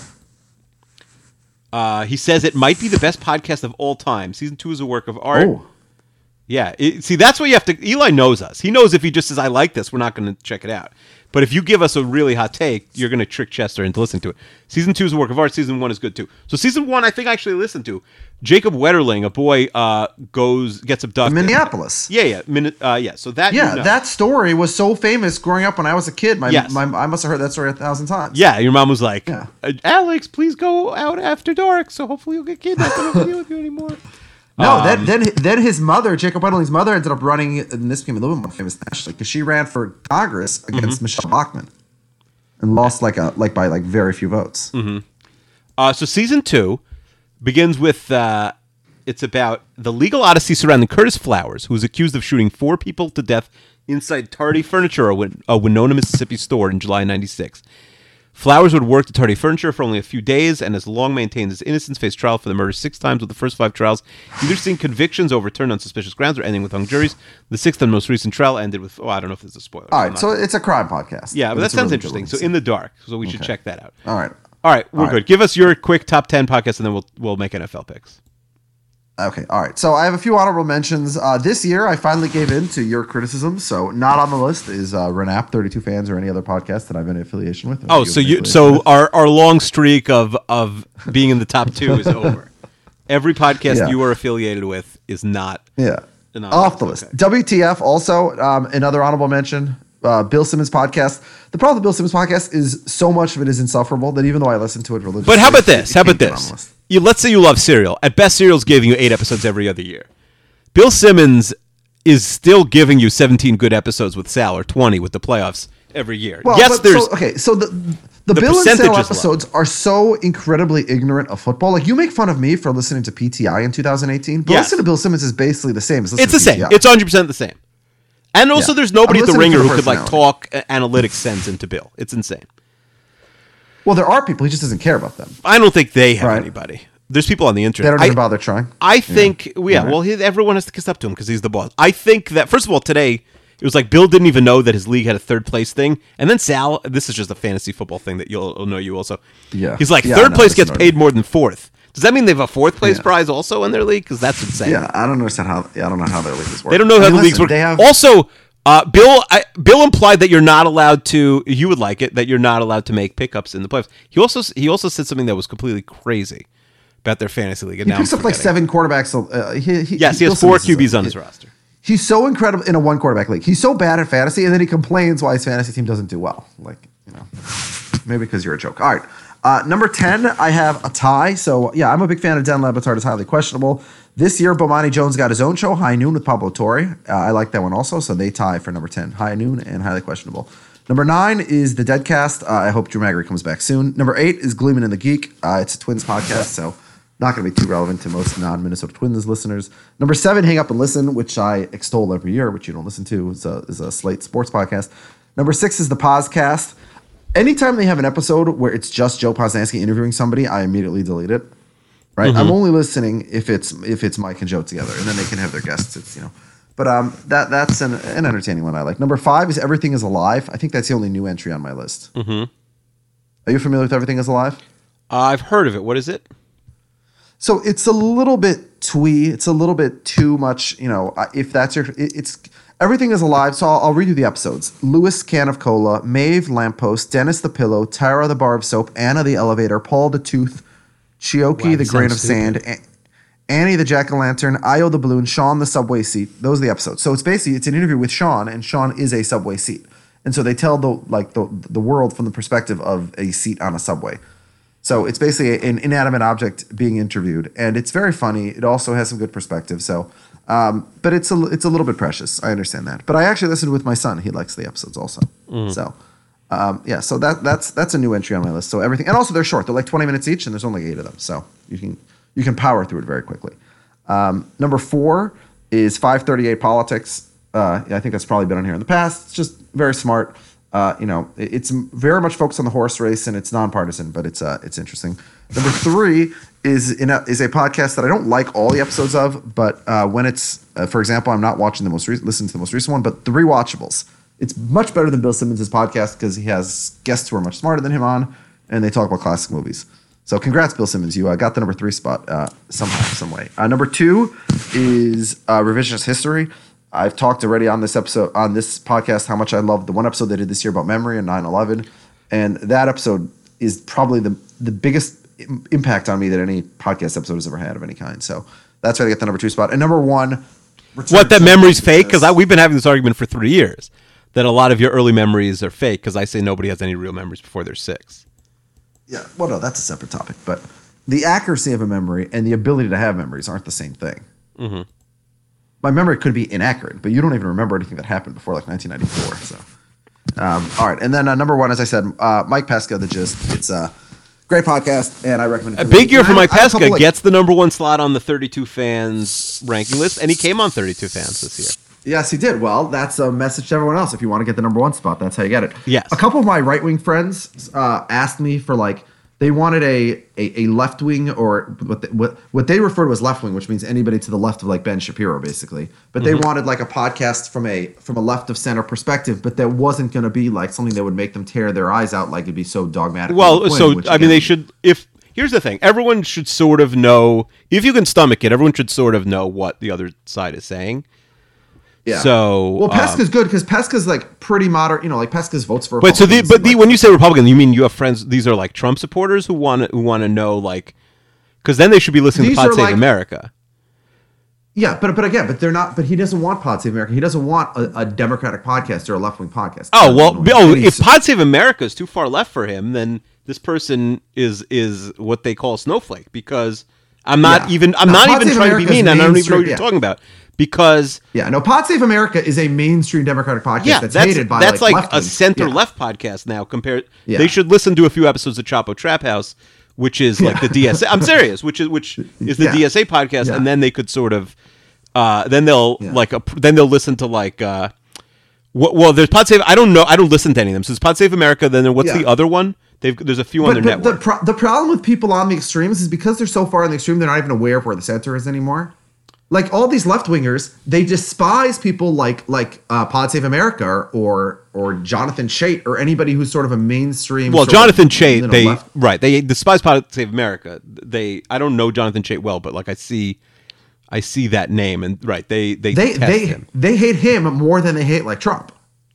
Uh, he says it might be the best podcast of all time. Season two is a work of art. Oh, Yeah. It, see, that's what you have to. Eli knows us. He knows if he just says, I like this, we're not going to check it out. But if you give us a really hot take, you're going to trick Chester into listening to it. Season two is a work of art. Season one is good too. So season one, I think I actually listened to. Jacob Wetterling, a boy, uh, goes gets abducted. Minneapolis. Yeah, yeah, Min- uh, yeah. So that Yeah, you know. that story was so famous growing up when I was a kid. My, Yes. my I must have heard that story a thousand times. Yeah, your mom was like, Yeah. Alex, please go out after dark, so hopefully you'll get kidnapped. I don't deal with you anymore. No, Um, then then then his mother, Jacob Wetterling's mother, ended up running, and this became a little bit more famous nationally because she ran for Congress against Mm-hmm. Michelle Bachmann, and lost like a like by like very few votes. Mm-hmm. Uh, so season two begins with uh, it's about the legal odyssey surrounding Curtis Flowers, who was accused of shooting four people to death inside Tardy Furniture, a, Win- a Winona, Mississippi store in July ninety-six. Flowers would work at Tardy Furniture for only a few days and has long maintained his innocence, faced trial for the murder six times, with the first five trials either seeing convictions overturned on suspicious grounds or ending with hung juries. The sixth and most recent trial ended with, oh, I don't know if this is a spoiler. All I'm right, not- so it's a crime podcast. yeah, but that it's a sounds really good interesting. one, So In the Dark, so we should check that out. all right, All right, we're All right. good. Give us your quick top ten podcasts, and then we'll we'll make N F L picks. okay, all right. So I have a few honorable mentions. Uh, this year, I finally gave in to your criticism. So not on the list is uh, Renap, thirty-two Fans, or any other podcast that I've been in affiliation with. or Oh, you've so been you affiliated so with. our, our long streak of of being in the top two is over. Every podcast Yeah. you are affiliated with is not. Yeah. No, Off the okay. list. W T F also, um, another honorable mention. Uh, Bill Simmons podcast. The problem with Bill Simmons podcast is so much of it is insufferable that even though I listen to it religiously. But how about it- this? it How about can't get on the this? list. You let's say you love Serial. At best, Serial's giving you eight episodes every other year. Bill Simmons is still giving you seventeen good episodes with Sal or twenty with the playoffs every year. Well, yes, but there's so, okay. So the the, the Bill and percentage Sale is low. episodes are so incredibly ignorant of football. Like you make fun of me for listening to P T I in two thousand eighteen, but Yes. listening to Bill Simmons is basically the same as listening it's the to same. P T I. It's one hundred percent the same. And also, Yeah. there's nobody I'm at the listening to Ringer the who could like personality. talk uh, analytics sense into Bill. It's insane. Well, there are people. He just doesn't care about them. I don't think they have Right. anybody. There's people on the They internet. don't I, even bother trying. I think, yeah, Right. well, he, everyone has to kiss up to him because he's the boss. I think that, first of all, today, it was like Bill didn't even know that his league had a third place thing. And then Sal, this is just a fantasy football thing that you'll, you'll know you also. Yeah. He's like, Yeah, third I know, place that's gets annoying. paid more than fourth. Does that mean they have a fourth place Yeah. prize also in their league? Because that's insane. Yeah, I don't understand how. Yeah, I don't know how their leagues work. They don't know I how mean, the leagues listen, work. They have. Also, uh, Bill, I, Bill implied that you're not allowed to. You would like it that you're not allowed to make pickups in the playoffs. He also he also said something that was completely crazy about their fantasy league. And he now I'm picks up like forgetting. seven quarterbacks. Uh, he, he, Yes, he Bill has four Simmons is Q Bs a- on his roster. He's so incredible in a one quarterback league. He's so bad at fantasy, and then he complains why his fantasy team doesn't do well. Like, you know, maybe because you're a joke. All right. Uh, number ten, I have a tie. So, yeah, I'm a big fan of Dan Le Batard. It's highly questionable. This year, Bomani Jones got his own show, High Noon with Pablo Torre. Uh, I like that one also. So they tie for number ten, High Noon and highly questionable. Number nine is the Deadcast. Uh, I hope Drew Magary comes back soon. Number eight is Gleeman and the Geek. Uh, it's a Twins podcast, so not going to be too relevant to most non-Minnesota Twins listeners. Number seven, Hang Up and Listen, which I extol every year, which you don't listen to. It's a, is a Slate sports podcast. Number six is the Poscast. Anytime they have an episode where it's just Joe Posnanski interviewing somebody, I immediately delete it. Right? I'm only listening if it's if it's Mike and Joe together, and then they can have their guests. It's you know, but um, that that's an, an entertaining one I like. Number five is Everything Is Alive. I think that's the only new entry on my list. Mm-hmm. Are you familiar with Everything Is Alive? Uh, I've heard of it. What is it? So it's a little bit twee. It's a little bit too much. You know, uh, if that's your, it, it's Everything Is Alive. So I'll, I'll read you the episodes: Louis Can of Cola, Maeve Lamppost, Dennis the Pillow, Tara the Bar of Soap, Anna the Elevator, Paul the Tooth, Chioki Wow, the that Grain of sounds stupid. Sand, A- Annie the Jack o' Lantern, Io the Balloon, Sean the Subway Seat. Those are the episodes. So it's basically it's an interview with Sean, and Sean is a subway seat, and so they tell the like the the world from the perspective of a seat on a subway. So it's basically an inanimate object being interviewed, and it's very funny. It also has some good perspective. So, um, but it's a it's a little bit precious. I understand that, but I actually listened with my son. He likes the episodes also. So, um, yeah. So that that's that's a new entry on my list. So everything, and also they're short. They're like twenty minutes each, and there's only eight of them. So you can you can power through it very quickly. Um, number four is five thirty-eight Politics. Uh, I think that's probably been on here in the past. It's just very smart. Uh, you know, it- it's very much focused on the horse race, and it's nonpartisan, but it's uh, it's interesting. Number three is in a, is a podcast that I don't like all the episodes of, but uh, when it's, uh, for example, I'm not watching the most re- listen to the most recent one, but the Rewatchables. It's much better than Bill Simmons' podcast because he has guests who are much smarter than him on, and they talk about classic movies. So congrats, Bill Simmons. You uh, got the number three spot uh, somehow, some way. Uh, number two is uh, revisionist history. I've talked already on this episode, on this podcast, how much I love the one episode they did this year about memory and nine eleven. And that episode is probably the the biggest im- impact on me that any podcast episode has ever had of any kind. So that's why I get the number two spot. And number one, what, that memory's fake? Because we've been having this argument for three years that a lot of your early memories are fake because I say nobody has any real memories before they're six. Yeah, well, no, that's a separate topic. But the accuracy of a memory and the ability to have memories aren't the same thing. Mm-hmm. My memory could be inaccurate, but you don't even remember anything that happened before like nineteen ninety-four. So, um, all right. And then uh, number one, as I said, uh, Mike Pesca, The Gist. It's a great podcast, and I recommend it. A big year for Mike Pesca. Like, gets the number one slot on the thirty-two fans ranking list, and he came on thirty-two fans this year. Yes, he did. Well, that's a message to everyone else. If you want to get the number one spot, that's how you get it. Yes. A couple of my right wing friends uh, asked me for like they wanted a a, a left wing or what they, what what they refer to as left wing, which means anybody to the left of like Ben Shapiro, basically. But they mm-hmm. wanted like a podcast from a from a left of center perspective, but that wasn't going to be like something that would make them tear their eyes out, like it'd be so dogmatic. Well, point, so which, I again, mean, they should. If here's the thing, everyone should sort of know if you can stomach it. Everyone should sort of know what the other side is saying. Yeah. So well, Pesca's um, good because Pesca's like pretty moderate. You know, like Pesca's votes for. But so the but the like, when you say Republican, you mean you have friends? These are like Trump supporters who want to who want to know like, because then they should be listening these to Pod Save like, America. Yeah, but but again, but they're not. But he doesn't want Pod Save America. He doesn't want a, a Democratic podcast or a left wing podcast. Oh well, oh if Pod Save America is too far left for him, then this person is is what they call a snowflake. Because I'm not yeah. even I'm no, not Pod even Save trying America's to be mean. And I don't even know what you're yeah. talking about. Because yeah, no, Pod Save America is a mainstream Democratic podcast yeah, that's, that's hated by that's like, like a center yeah. left podcast now. Compared, yeah. they should listen to a few episodes of Chapo Trap House, which is like yeah. the D S A. I'm serious, which is which is the yeah. D S A podcast, yeah. and then they could sort of, uh, then they'll yeah. like a, then they'll listen to like, uh, wh- well, there's Pod Save. I don't know. I don't listen to any of them. So there's Pod Save America. Then what's yeah. the other one? They've, there's a few but, on their but network. The, pro- the problem with people on the extremes is because they're so far on the extreme, they're not even aware of where the center is anymore. Like all these left wingers, they despise people like like uh, Pod Save America or, or or Jonathan Chait or anybody who's sort of a mainstream. Well, Jonathan of, Chait, you know, they left. right, they despise Pod Save America. They, I don't know Jonathan Chait well, but like I see, I see that name, and right, they they they test they, him. they hate him more than they hate like Trump.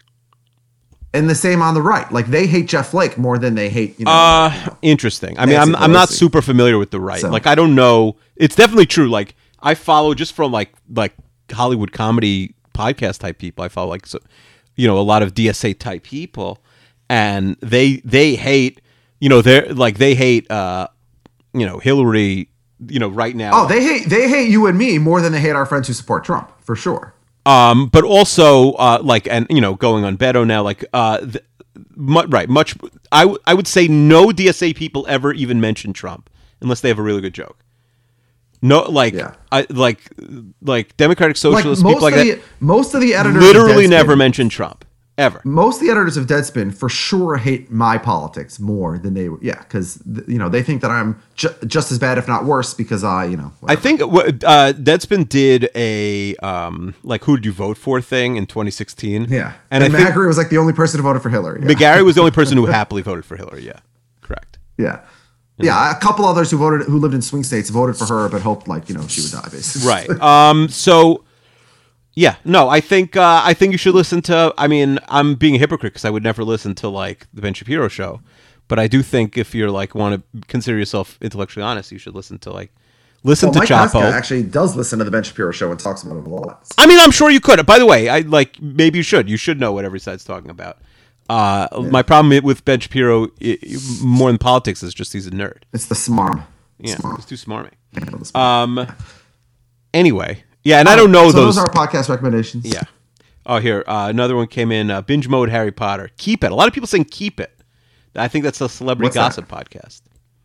And the same on the right, like they hate Jeff Flake more than they hate. You know, uh, you know interesting. I mean, I'm I'm not super familiar with the right. So. Like I don't know. It's definitely true. Like. I follow just from like like Hollywood comedy podcast type people. I follow like so, you know, a lot of D S A type people, and they they hate you know they're like they hate uh you know Hillary you know right now. Oh, they hate they hate you and me more than they hate our friends who support Trump for sure. Um, but also uh like and you know going on Beto now like uh the, mu- right much I w- I would say no D S A people ever even mention Trump unless they have a really good joke. No, like, yeah. I like, like Democratic Socialist like people like the, that. Most of the editors literally never mention Trump ever. Most of the editors of Deadspin for sure hate my politics more than they, yeah, because you know they think that I'm ju- just as bad, if not worse, because I, you know. Whatever. I think uh, Deadspin did a um, like who did you vote for thing in twenty sixteen. Yeah, and, and I McGarry was like the only person who voted for Hillary. Yeah. McGarry was the only person who happily voted for Hillary. Yeah, correct. Yeah. Yeah, a couple others who voted, who lived in swing states, voted for her, but hoped like you know she would die, basically. Right. Um. So, yeah. No, I think uh, I think you should listen to. I mean, I'm being a hypocrite because I would never listen to like the Ben Shapiro show, but I do think if you're like want to consider yourself intellectually honest, you should listen to like listen well, to Mike Chapo. Pesca actually does listen to the Ben Shapiro show and talks about it a lot. I mean, I'm sure you could. By the way, I like maybe you should. You should know what every side's talking about. Uh, yeah. My problem with Ben Shapiro, it, it, more than politics, is just he's a nerd. It's the smarm. Yeah, smarm. he's too smarmy. Um. Anyway, yeah, and um, I don't know so those. those are our podcast recommendations. Yeah. Oh, here uh, another one came in. Uh, Binge Mode Harry Potter. Keep it. A lot of people saying keep it. I think that's a celebrity What's gossip that? podcast.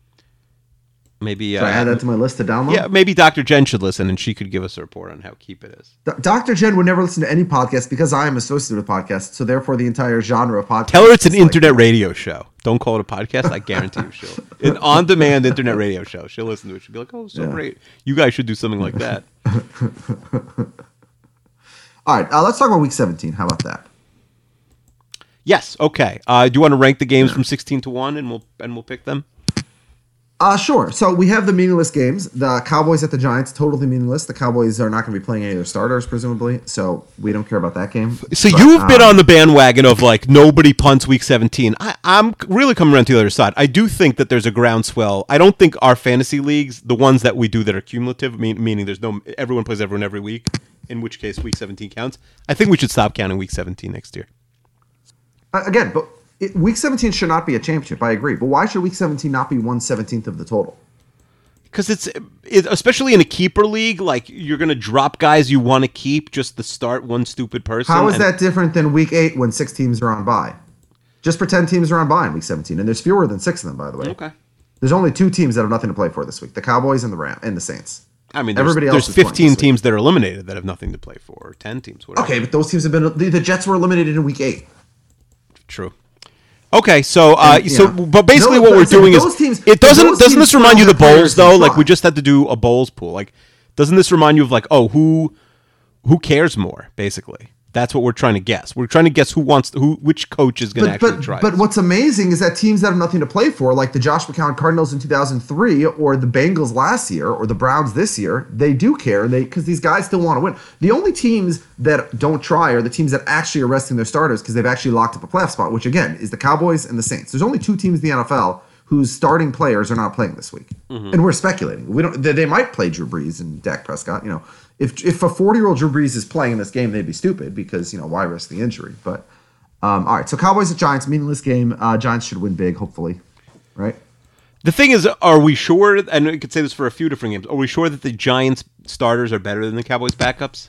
Maybe Should uh, I add that to my list to download? Yeah, maybe Doctor Jen should listen, and she could give us a report on how keep it is. D- Doctor Jen would never listen to any podcast because I am associated with podcasts, so therefore the entire genre of podcasts. Tell her it's an like, internet radio show. Don't call it a podcast. I guarantee you she'll an on-demand internet radio show. She'll listen to it. She'll be like, "Oh, so yeah. great! You guys should do something like that." All right, uh, let's talk about Week seventeen. How about that? Yes. Okay. Uh, do you want to rank the games yeah. from sixteen to one, and we'll and we'll pick them? Uh, sure. So we have the meaningless games. The Cowboys at the Giants, totally meaningless. The Cowboys are not going to be playing any of their starters, presumably, so we don't care about that game. So But, you've been um, on the bandwagon of like nobody punts week seventeen. I, I'm really coming around to the other side. I do think that there's a groundswell. I don't think our fantasy leagues, the ones that we do that are cumulative, mean, meaning there's no everyone plays everyone every week, in which case week seventeen counts. I think we should stop counting week seventeen next year. uh, again, but it, week seventeen should not be a championship. I agree. But why should week seventeen not be one seventeenth of the total? Because it's, it, especially in a keeper league, like you're going to drop guys you want to keep just to start one stupid person. How is and- that different than week eight when six teams are on bye? Just pretend teams are on bye in week seventeen, and there's fewer than six of them, by the way. Okay. There's only two teams that have nothing to play for this week: the Cowboys and the Ram and the Saints. I mean, there's, Everybody else there's is playing fifteen this week. teams that are eliminated that have nothing to play for, or ten teams, whatever. Okay, but those teams have been. The, the Jets were eliminated in week eight. True. Okay, so uh, And, so yeah. but basically No, what but we're I'm saying doing is those teams- it doesn't those doesn't teams this remind you of the still have bowls players though? to Like try. we just had to do a bowls pool. Like doesn't this remind you of like oh who who cares more basically? That's what we're trying to guess. We're trying to guess who wants who which coach is going to But actually but, try. but this. what's amazing is that teams that have nothing to play for, like the Josh McCown Cardinals in two thousand three, or the Bengals last year, or the Browns this year, they do care. They because these guys still want to win. The only teams that don't try are the teams that actually are resting their starters because they've actually locked up a playoff spot, which again is the Cowboys and the Saints. There's only two teams in the N F L whose starting players are not playing this week, Mm-hmm. and we're speculating. We don't. They, they might play Drew Brees and Dak Prescott. You know, if if a forty-year-old Drew Brees is playing in this game, they'd be stupid because you know why risk the injury. But um, all right, so Cowboys at Giants, meaningless game. Uh, Giants should win big, hopefully, right? The thing is, are we sure? And we could say this for a few different games. Are we sure that the Giants starters are better than the Cowboys backups?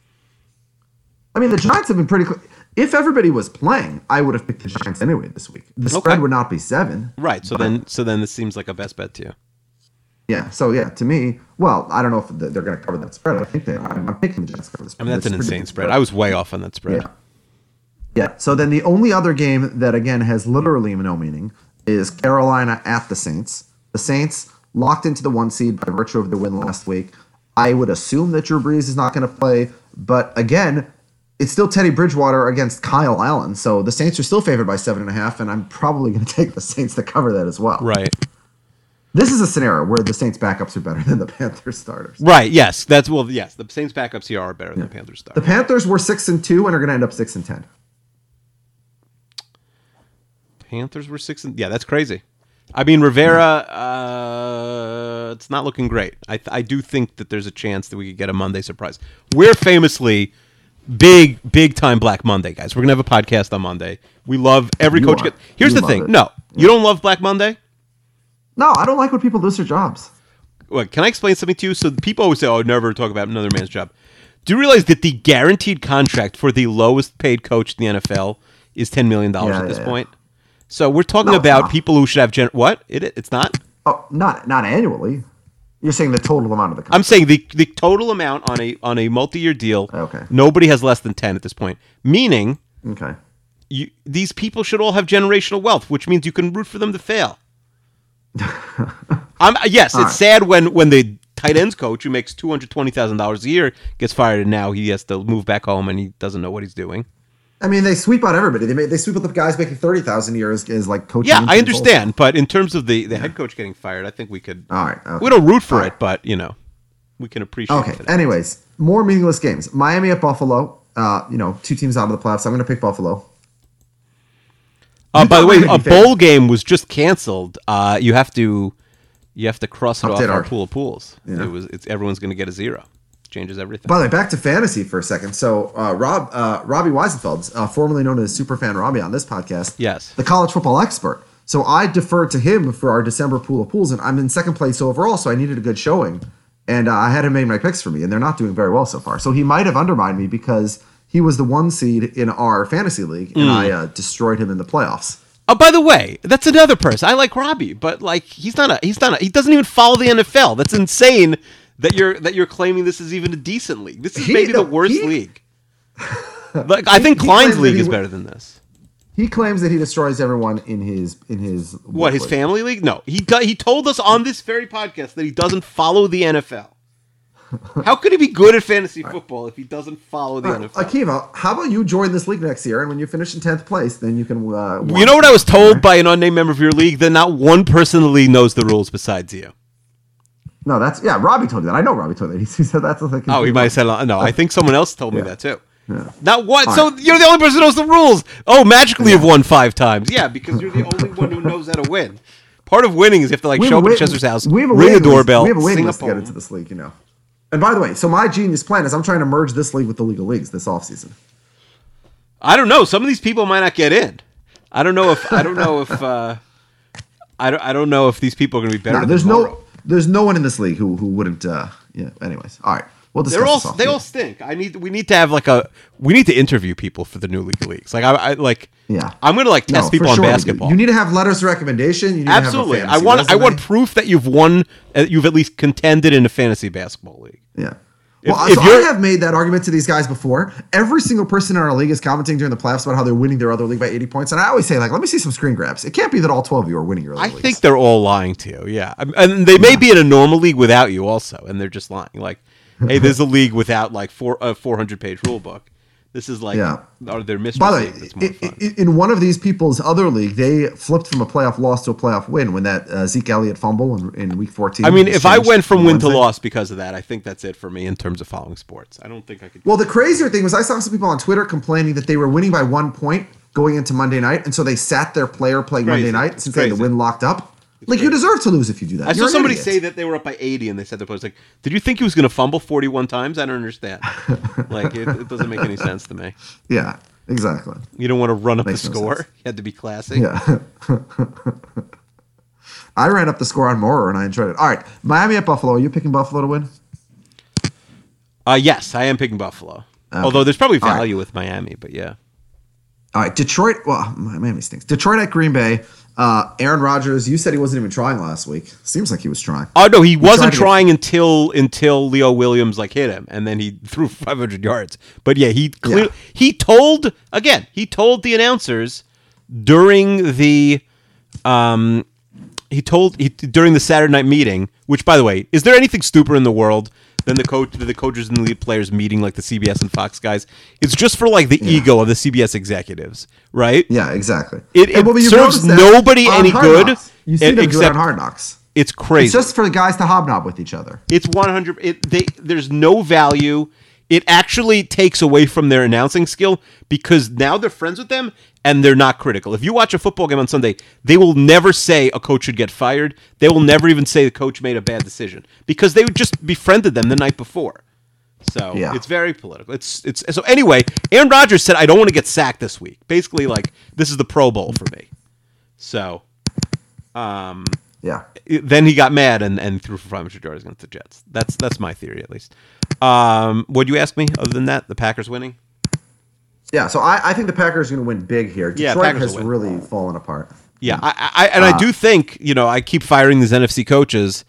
I mean, the Giants have been pretty. Cl- if everybody was playing, I would have picked the Giants anyway this week. The spread Okay. would not be seven, Right. So but- then, so then this seems like a best bet to you. yeah. So yeah, to me, well, I don't know if they're going to cover that spread. I think they are. I'm, I'm picking the Giants to cover the I spread. mean, that's an a pretty insane big spread. I was way off on that spread. Yeah. Yeah. So then the only other game that again has literally no meaning is Carolina at the Saints. The Saints locked into the one seed by virtue of their win last week. I would assume that Drew Brees is not going to play, but again, it's still Teddy Bridgewater against Kyle Allen. So the Saints are still favored by seven and a half, and I'm probably going to take the Saints to cover that as well. Right. This is a scenario where the Saints backups are better than the Panthers starters. Right. Yes. That's well. Yes. The Saints backups here are better than the Panthers The starters. Panthers were six and two and are going to end up six and ten. Panthers were six and yeah, that's crazy. I mean, Rivera, uh, it's not looking great. I I do think that there's a chance that we could get a Monday surprise. We're famously big, big time Black Monday guys. We're gonna have a podcast on Monday. We love every You coach. are. Get, here's You the love thing. it. No, you don't love Black Monday. No, I don't like when people lose their jobs. What, can I explain something to you? So people always say, "Oh, never talk about another man's job." Do you realize that the guaranteed contract for the lowest paid coach in the N F L is ten million dollars Yeah, at this yeah, yeah. point? So we're talking No, it's about not. people who should have gen- what? It it's not. Oh, not not annually. You're saying the total amount of the contract. I'm saying the the total amount on a on a multi-year deal. Okay. Nobody has less than ten at this point. Meaning, Okay. you, these people should all have generational wealth, which means you can root for them to fail. I'm yes, it's right. sad when when the tight ends coach who makes two hundred twenty thousand dollars a year gets fired, and now he has to move back home and he doesn't know what he's doing. I mean, they sweep out everybody. They make, they sweep out the guys making thirty thousand a year as, as like coaching. Yeah, I interns understand, but in terms of the, the head coach getting fired, I think we could. also. All right. Okay. We don't root for All it, right. but you know, we can appreciate. Okay. it for that. Anyways, more meaningless games. Miami at Buffalo. Uh, you know, two teams out of the playoffs. I'm going to pick Buffalo. Uh, You by the thought way, Miami a would be bowl favored. game was just canceled. Uh, you have to, you have to cross it Update off our our- pool of pools. Yeah. It was, it's everyone's going to get a zero. Changes everything. By the way, back to fantasy for a second. So, uh, Rob, uh, Robbie Weisenfeld, uh, formerly known as Superfan Robbie on this podcast, Yes. the college football expert. So I deferred to him for our December pool of pools, and I'm in second place overall. So I needed a good showing, and uh, I had him make my picks for me, and they're not doing very well so far. So he might have undermined me because he was the one seed in our fantasy league, and I uh, destroyed him in the playoffs. Oh, by the way, that's another person. I like Robbie, but like he's not a he's not a, he doesn't even follow the N F L. That's insane that you're that you're claiming this is even a decent league. This is He- maybe no, the worst he- league. Like I think he Klein's claims that league he is w- better than this. He claims that he destroys everyone in his in his What, his league. family league? No. He do- he told us on this very podcast that he doesn't follow the N F L. How could he be good at fantasy football if he doesn't follow the Uh, N F L? Akiva, how about you join this league next year, and when you finish in tenth place, then you can. Uh, You know what I was told by an unnamed member of your league? That not one person in the league knows the rules besides you. No, that's yeah. Robbie told you that. I know Robbie told you that. He said that's the thing. Oh, he might have said no. I think someone else told me Yeah. that too. Yeah. Not what? All So right. you're the only person who knows the rules. Oh, magically you've won five times. Yeah, because you're the only one who knows how to win. Part of winning is you have to like We show have up a at wait- Chester's house, we have a ring a waiting list- doorbell, We have a waiting sing a list to get poem. into this league, you know. And by the way, so my genius plan is I'm trying to merge this league with the League of Leagues this offseason. I don't know. Some of these people might not get in. I don't know if I don't know if uh, I don't I don't know if these people are going to be better Nah, than there's Morrow. no there's no one in this league who who wouldn't. Uh, yeah. Anyways, all right. We'll discuss They're all this off they the- all stink. I need we need to have like a we need to interview people for the new league leagues. Like I, I like Yeah. I'm gonna like test No, people for on sure we do. basketball. You need to have letters of recommendation. You need Absolutely. To have a I fantasy want I resume. want proof that you've won. Uh, you've at least contended in a fantasy basketball league. Yeah. If- Well, if so you're- I have made that argument to these guys before. Every single person in our league is commenting during the playoffs about how they're winning their other league by eighty points, and I always say, like, let me see some screen grabs. It can't be that all twelve of you are winning your other I leagues. think they're all lying to you. Yeah, I- and they may be in a normal league without you also, and they're just lying. Like, hey, there's a league without like four a four hundred page rule book. This is like, Yeah. or their mystery By the league way, that's more i- fun. i- in one of these people's other league, they flipped from a playoff loss to a playoff win when that uh, Zeke Elliott fumble in, in week fourteen. I mean, was if I changed went from win to Wednesday. loss because of that, I think that's it for me in terms of following sports. I don't think I could. Well, the crazier thing was I saw some people on Twitter complaining that they were winning by one point going into Monday night, and so they sat their player playing Crazy. Monday night It's since they had the crazy. win locked up. Like, you deserve to lose if you do that. I You're saw an somebody idiot. say that they were up by eighty, and they said the post like, "Did you think he was going to fumble forty-one times?" I don't understand. Like, it, it doesn't make any sense to me. Yeah, exactly. You don't want to run up Makes the no score. sense. You had to be classy. Yeah. I ran up the score on Maurer and I enjoyed it. All right, Miami at Buffalo. Are you picking Buffalo to win? Uh, yes, I am picking Buffalo. Okay. Although there's probably All right. value with Miami, but yeah. All right, Detroit. Well, Miami stinks. Detroit at Green Bay. Uh, Aaron Rodgers. You said he wasn't even trying last week. Seems like he was trying. Oh no, he wasn't tried to get- trying until until Leo Williams like hit him, and then he threw five hundred yards. But yeah, he clear, Yeah. he told again. He told the announcers during the um he told he, during the Saturday night meeting. Which, by the way, is there anything stupider in the world than the coach, the coaches and the lead players meeting like the C B S and Fox guys? It's just for like the ego of the C B S executives, right? Yeah, exactly. It- it And, well, but you've serves noticed that nobody on any Hard good, Knocks. You see them do it except- on Hard Knocks. It's crazy. It's just for the guys to hobnob with each other. It's one hundred. It, they, there's no value. It actually takes away from their announcing skill because now they're friends with them and they're not critical. If you watch a football game on Sunday, they will never say a coach should get fired. They will never even say the coach made a bad decision because they just befriended them the night before. So Yeah. it's very political. It's it's so anyway. Aaron Rodgers said, "I don't want to get sacked this week." Basically, like this is the Pro Bowl for me. So, um. Yeah. Then he got mad and, and threw for five hundred yards against the Jets. That's that's my theory, at least. Um, what do you ask me other than that? The Packers winning? Yeah, so I, I think the Packers are going to win big here. Yeah, Detroit Packers has will win. really fallen apart. Yeah, I, I and I do think you know I keep firing these N F C coaches.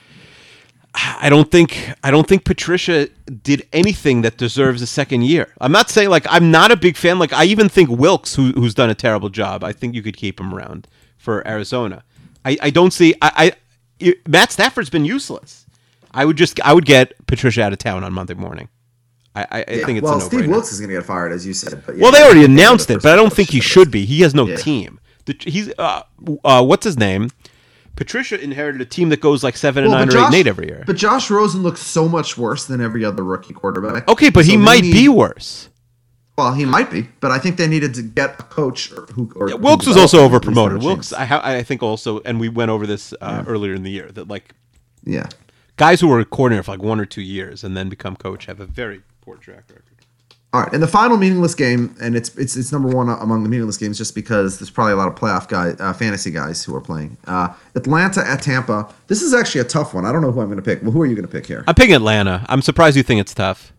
I don't think I don't think Patricia did anything that deserves a second year. I'm not saying like I'm not a big fan. Like I even think Wilkes, who, who's done a terrible job, I think you could keep him around for Arizona. I, I don't see. I, I it- Matt Stafford's been useless. I would just I would get Patricia out of town on Monday morning. I, I, I Yeah, think it's well, a no-brainer. Steve Wilkes is going to get fired, as you said. But yeah, Well, they already I think announced the it, but I first don't think he coach should be. He has no Yeah. team. The, he's uh, uh, what's his name? Patricia inherited a team that goes like seven and Well, nine but or eight Josh- and eight every year. But Josh Rosen looks so much worse than every other rookie quarterback. Okay, but So he they might need- be worse. Well, he might be, but I think they needed to get a coach or who. Or Yeah, who Wilkes was developed also him at least have a overpromoted. Wilkes, chance. I, ha- I think also, and we went over this uh, earlier in the year that like Yeah. guys who were a coordinator for like one or two years and then become coach have a very poor track record. All right, and the final meaningless game, and it's it's it's number one among the meaningless games, just because there's probably a lot of playoff guys, uh, fantasy guys who are playing. Uh, Atlanta at Tampa. This is actually a tough one. I don't know who I'm going to pick. Well, who are you going to pick here? I'm picking Atlanta. I'm surprised you think it's tough.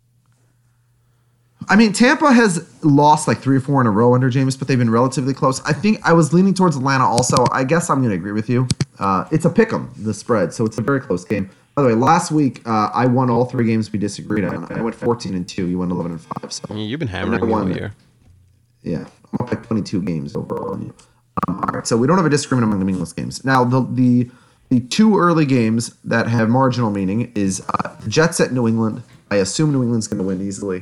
I mean, Tampa has lost like three or four in a row under Jameis, but they've been relatively close. I think I was leaning towards Atlanta also. I guess I'm going to agree with you. Uh, it's a pick 'em, the spread, so it's a very close game. By the way, last week uh, I won all three games we disagreed on. I went fourteen and two. You went eleven and five. So Yeah, You've been I hammering never me all won. year. Yeah, I'm up by twenty-two games overall. Um, all right, so we don't have a disagreement among the meaningless games. Now the the the two early games that have marginal meaning is uh, the Jets at New England. I assume New England's going to win easily.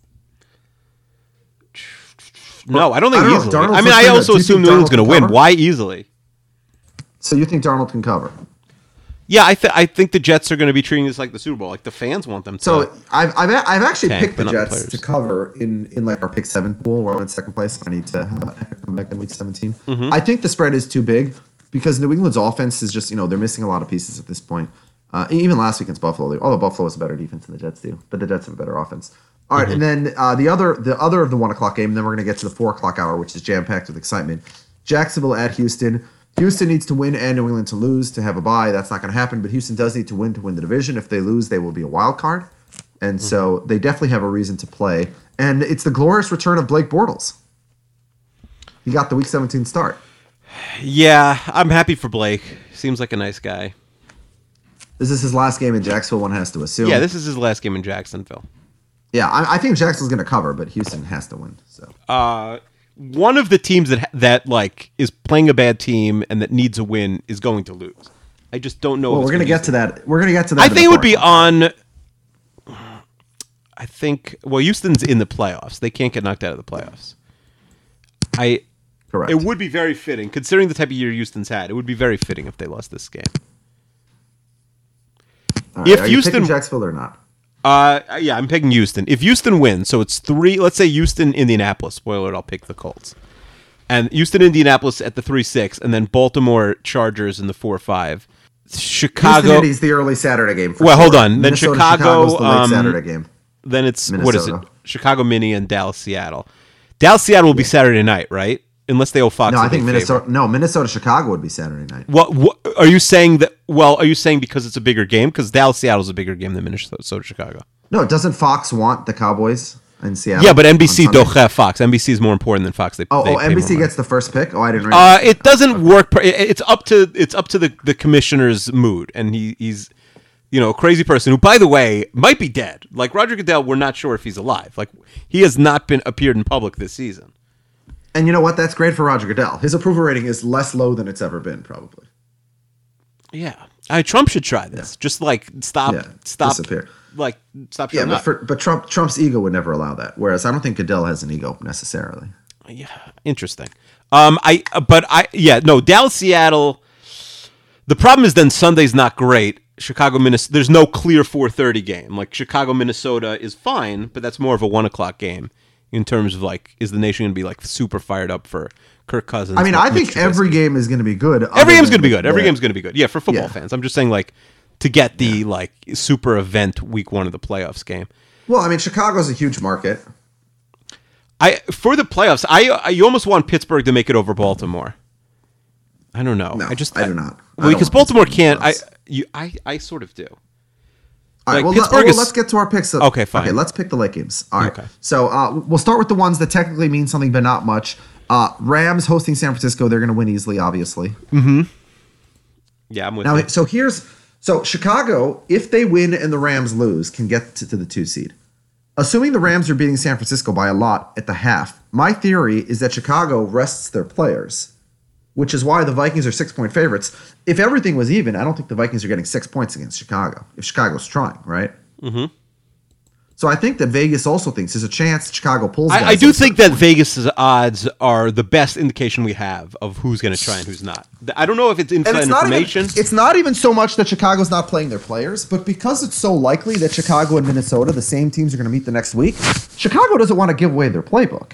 No, I don't think I don't know. easily. Darnold's I mean, I looking also good. Do you assume think New England's Darnold going to can win. cover? Why easily? So you think Darnold can cover? Yeah, I, th- I think the Jets are going to be treating this like the Super Bowl. Like the fans want them to. So I've I've, I've actually Tank, picked the but not the Jets players. to cover in, in like our pick seven pool where I'm in second place. I need to have come back in week seventeen. Mm-hmm. I think the spread is too big because New England's offense is just you know they're missing a lot of pieces at this point. Uh, even last week against Buffalo, although Buffalo has a better defense than the Jets do, but the Jets have a better offense. All right, Mm-hmm. and then uh, the other the other of the one o'clock game. And then we're going to get to the four o'clock hour, which is jam packed with excitement. Jacksonville at Houston. Houston needs to win and New England to lose to have a bye. That's not going to happen, but Houston does need to win to win the division. If they lose, they will be a wild card. And so they definitely have a reason to play. And it's the glorious return of Blake Bortles. He got the week seventeen start. Yeah, I'm happy for Blake. Seems like a nice guy. This is his last game in Jacksonville, one has to assume. Yeah, this is his last game in Jacksonville. Yeah, I, I think Jacksonville's going to cover, but Houston has to win. So Uh, one of the teams that that like is playing a bad team and that needs a win is going to lose. I just don't know. well, if we're it's going to gonna get to that. We're going to get to that. I in the think it would be fourth. on. I think. Well, Houston's in the playoffs. They can't get knocked out of the playoffs. I. Correct. It would be very fitting, considering the type of year Houston's had. It would be very fitting if they lost this game. All right, if are you Houston- picking Jacksonville or not? Uh, yeah, I'm picking Houston. If Houston wins, so it's three. Let's say Houston, Indianapolis. Spoiler: I'll pick the Colts. And Houston, Indianapolis at the three six, and then Baltimore Chargers in the four five. Chicago. Houston Indy's the early Saturday game. For Well, sure. hold on. Then Minnesota, Chicago, Chicago's the late um, Saturday game. Then it's what is it? Minnesota. Chicago, Mini, and Dallas, Seattle. Dallas, Seattle will be Saturday night, right? Unless they owe Fox. No, a I think big Minnesota. favor. No, Minnesota, Chicago would be Saturday night. What, what are you saying that? Well, are you saying because it's a bigger game? Because Dallas, Seattle's a bigger game than Minnesota, Chicago. No, doesn't Fox want the Cowboys in Seattle? Yeah, but N B C on don't Sunday? have Fox. N B C is more important than Fox. They, Oh, they oh pay N B more C money. gets the first pick. Oh, I didn't. Uh, realize. it doesn't work. per- it- It's up to it's up to the, the commissioner's mood, and he, he's you know a crazy person who, by the way, might be dead. Like Roger Goodell, we're not sure if he's alive. Like he has not been appeared in public this season. And you know what? That's great for Roger Goodell. His approval rating is less low than it's ever been, probably. Yeah, I, Trump should try this. Just like stop, Yeah, stop, disappear. like stop. Yeah, showing but up. for, but Trump Trump's ego would never allow that. Whereas I don't think Goodell has an ego necessarily. Yeah, interesting. Um, I but I yeah no Dallas Seattle. The problem is then Sunday's not great. Chicago Minnesota. There's no clear four thirty game. Like Chicago Minnesota is fine, but that's more of a one o'clock game in terms of like is the nation going to be like super fired up for Kirk Cousins? I mean, Mitch I think Trubisky? every game is going to be good. every other game's than going to be good. Every the- game's going to be good. Yeah, for football Yeah. fans. I'm just saying like to get the like super event week one of the playoffs game. Well, I mean, Chicago's a huge market. I for the playoffs, I, I you almost want Pittsburgh to make it over Baltimore. I don't know. No, I just I do not. I Well, don't because want Baltimore Pittsburgh can't. I playoffs. you I I sort of do. All right, Like, well, let, Pittsburgh well, is- let's get to our picks. Okay, fine. Okay, let's pick the late games. All right. Okay. So uh, we'll start with the ones that technically mean something, but not much. Uh, Rams hosting San Francisco. They're going to win easily, obviously. Yeah, I'm with Now, you. so here's so Chicago, if they win and the Rams lose, can get to, to the two seed. Assuming the Rams are beating San Francisco by a lot at the half, my theory is that Chicago rests their players, which is why the Vikings are six point favorites. If everything was even, I don't think the Vikings are getting six points against Chicago. If Chicago's trying, right? Mm-hmm. So I think that Vegas also thinks there's a chance Chicago pulls. I, guys I do at a think certain that Vegas's odds are the best indication we have of who's going to try and who's not. I don't know if it's inside And it's not, even, information. it's not even so much that Chicago's not playing their players, but because it's so likely that Chicago and Minnesota, the same teams, are going to meet the next week, Chicago doesn't want to give away their playbook.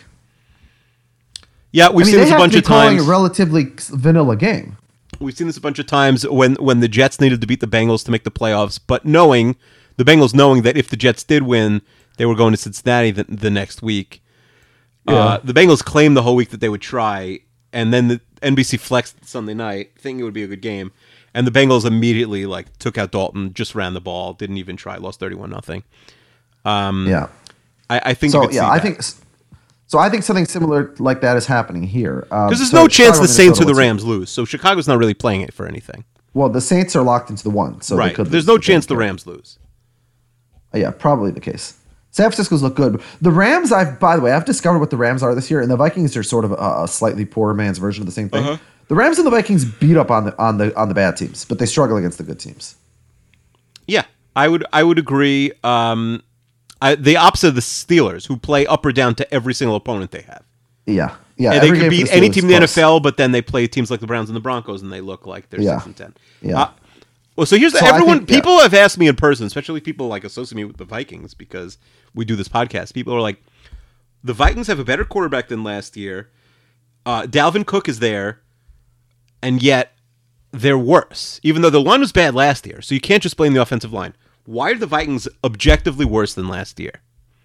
yeah, we've I mean, seen they this a have bunch to be of calling times. a relatively vanilla game. We've seen this a bunch of times when when the Jets needed to beat the Bengals to make the playoffs, but knowing the Bengals knowing that if the Jets did win, they were going to Cincinnati the, the next week. Uh, the Bengals claimed the whole week that they would try, and then the N B C flexed Sunday night, thinking it would be a good game, and the Bengals immediately like took out Dalton, just ran the ball, didn't even try, lost thirty-one nothing. Yeah. I, I think So you could yeah, see I that. think so. I think something similar like that is happening here. Um, Because there's so no chance Chicago, the Saints or the Minnesota, Rams lose, so Chicago's not really playing it for anything. Well, the Saints are locked into the one, so they Right. could There's lose. no chance the Rams lose. Yeah, probably the case. San Francisco's look good. The Rams, I've by the way, I've discovered what the Rams are this year, and the Vikings are sort of a, a slightly poorer man's version of the same thing. Uh-huh. The Rams and the Vikings beat up on the on the on the bad teams, but they struggle against the good teams. Yeah, I would I would agree. Um, I, the opposite of the Steelers, who play up or down to every single opponent they have. Yeah, yeah. And they every could game for beat the any Steelers team in is the N close. F L, but then they play teams like the Browns and the Broncos, and they look like they're Yeah. six and ten. Yeah. Uh, well, so here's the, So I everyone. think- yeah. people have asked me in person, especially people like associate me with the Vikings because we do this podcast. People are like, the Vikings have a better quarterback than last year. Uh, Dalvin Cook is there, and yet they're worse, even though the line was bad last year. So you can't just blame the offensive line. Why are the Vikings objectively worse than last year?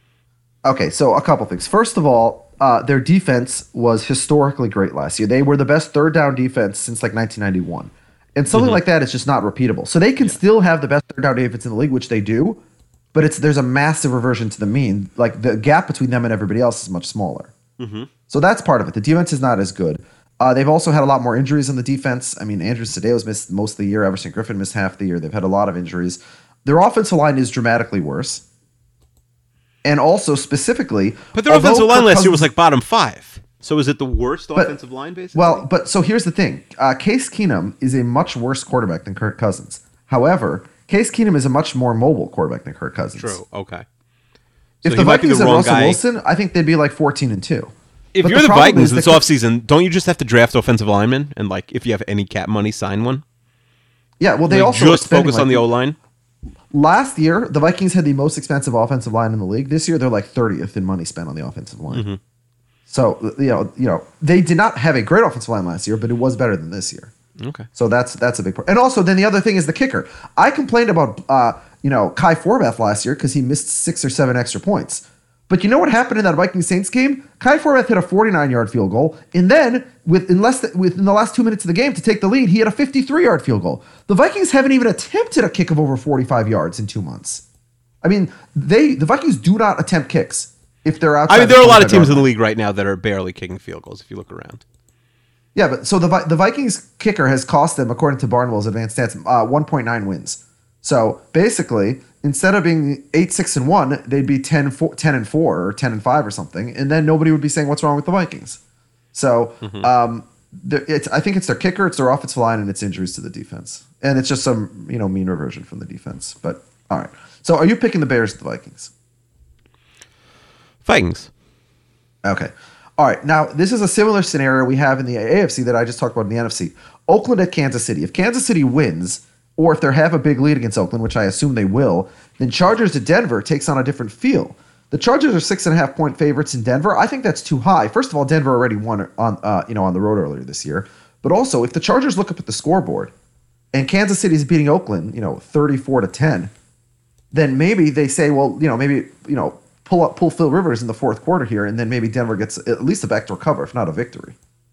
Okay, so a couple things. First of all, uh, their defense was historically great last year. They were the best third down defense since like nineteen ninety-one. And something like that is just not repeatable. So they can still have the best third down defense in the league, which they do, but it's there's a massive reversion to the mean. Like the gap between them and everybody else is much smaller. So that's part of it. The defense is not as good. Uh, they've also had a lot more injuries on the defense. I mean, Andrew Sadeo's missed most of the year. Everson Griffin missed half the year. They've had a lot of injuries. Their offensive line is dramatically worse. And also specifically, But their although offensive line Kirk last year was Cousins- like bottom five. So is it the worst offensive line, basically? Well, but so here's the thing. Uh, Case Keenum is a much worse quarterback than Kirk Cousins. However, Case Keenum is a much more mobile quarterback than Kirk Cousins. True. Okay. If So the he might be Vikings the had wrong Russell guy. Wilson, I think they'd be like fourteen and two. If But you're the the, problem Vikings is this that- offseason, don't you just have to draft offensive linemen and like if you have any cap money, sign one? Yeah, well, they Like, also are just spending, focus like, on the O line. Last year, the Vikings had the most expensive offensive line in the league. This year, they're like thirtieth in money spent on the offensive line. Mm-hmm. So you know, you know, they did not have a great offensive line last year, but it was better than this year. Okay. So that's that's a big part. And also, then the other thing is the kicker. I complained about uh, you know Kai Forbath last year because he missed six or seven extra points. But you know what happened in that Vikings Saints game? Kai Forbath hit a forty-nine yard field goal, and then with in less than, within the last two minutes of the game to take the lead, he had a fifty-three yard field goal. The Vikings haven't even attempted a kick of over forty-five yards in two months. I mean, they the Vikings do not attempt kicks if they're outside. I mean, there are a lot of the teams in twenty-five the yard league right now that are barely kicking field goals. If you look around, line. Yeah, but so the Vi- the Vikings kicker has cost them, according to Barnwell's advanced stats, uh, one point nine wins. So basically, instead of being eight six and one, they'd be ten, four, ten and four or ten and five or something, and then nobody would be saying what's wrong with the Vikings. So um, there- it's I think it's their kicker, it's their offensive line, and it's injuries to the defense, and it's just some you know mean reversion from the defense. But all right, so are you picking the Bears or the Vikings? Vikings. Okay. All right. Now, this is a similar scenario we have in the A F C that I just talked about in the N F C. Oakland at Kansas City. If Kansas City wins, or if they have a big lead against Oakland, which I assume they will, then Chargers at Denver takes on a different feel. The Chargers are six and a half point favorites in Denver. I think that's too high. First of all, Denver already won on uh, you know on the road earlier this year. But also, if the Chargers look up at the scoreboard and Kansas City is beating Oakland, you know, thirty-four to ten, then maybe they say, well, you know, maybe you know. Pull up, pull Phil Rivers in the fourth quarter here, and then maybe Denver gets at least a backdoor cover, if not a victory.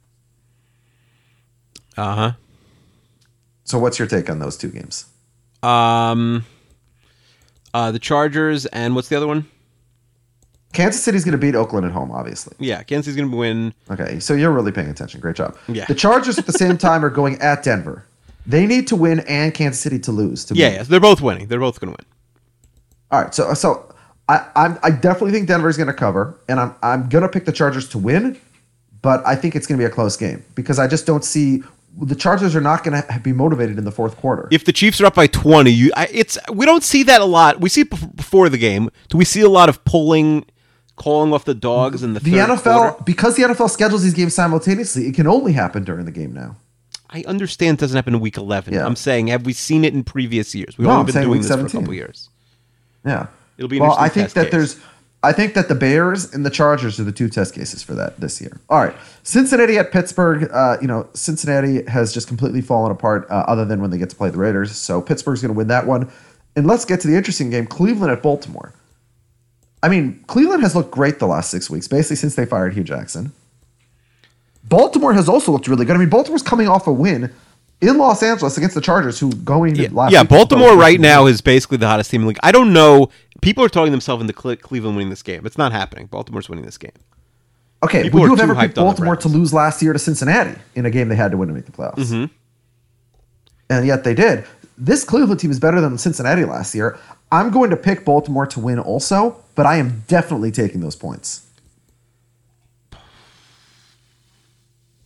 Uh So, what's your take on those two games? huh. Um, uh, the Chargers and what's the other one? Kansas City's going to beat Oakland at home, obviously. Yeah, Kansas City's going to win. Okay, so you're really paying attention. Great job. Yeah. The Chargers at the same time are going at Denver. They need to win and Kansas City to lose. To Yeah, move. yeah, they're both winning. They're both going to win. All right, so so I I'm, I definitely think Denver's going to cover, and I'm I'm going to pick the Chargers to win, but I think it's going to be a close game because I just don't see the Chargers are not going to be motivated in the fourth quarter. If the Chiefs are up by twenty, you I, it's we don't see that a lot. We see it bef- before the game. Do we see a lot of pulling, calling off the dogs in the the third N F L quarter? because the N F L schedules these games simultaneously, it can only happen during the game now. I understand it doesn't happen in week eleven. Yeah. I'm saying, have we seen it in previous years? We've No, only I'm been saying doing week this for a seventeen. couple years. Yeah. It'll be an well, interesting I think test that case. there's I think that the Bears and the Chargers are the two test cases for that this year. All right. Cincinnati at Pittsburgh, uh, you know, Cincinnati has just completely fallen apart uh, other than when they get to play the Raiders. So Pittsburgh's going to win that one. And let's get to the interesting game, Cleveland at Baltimore. I mean, Cleveland has looked great the last six weeks, basically since they fired Hugh Jackson. Baltimore has also looked really good. I mean, Baltimore's coming off a win in Los Angeles against the Chargers, who going Yeah, last yeah week- Baltimore right now is basically the hottest team in the league. I don't know. People are talking themselves into Cle- Cleveland winning this game. It's not happening. Baltimore's winning this game. Okay, People would you are have too ever picked hyped on the Baltimore to Browns. lose last year to Cincinnati in a game they had to win to make the playoffs? Mm-hmm. And yet they did. This Cleveland team is better than Cincinnati last year. I'm going to pick Baltimore to win also, but I am definitely taking those points.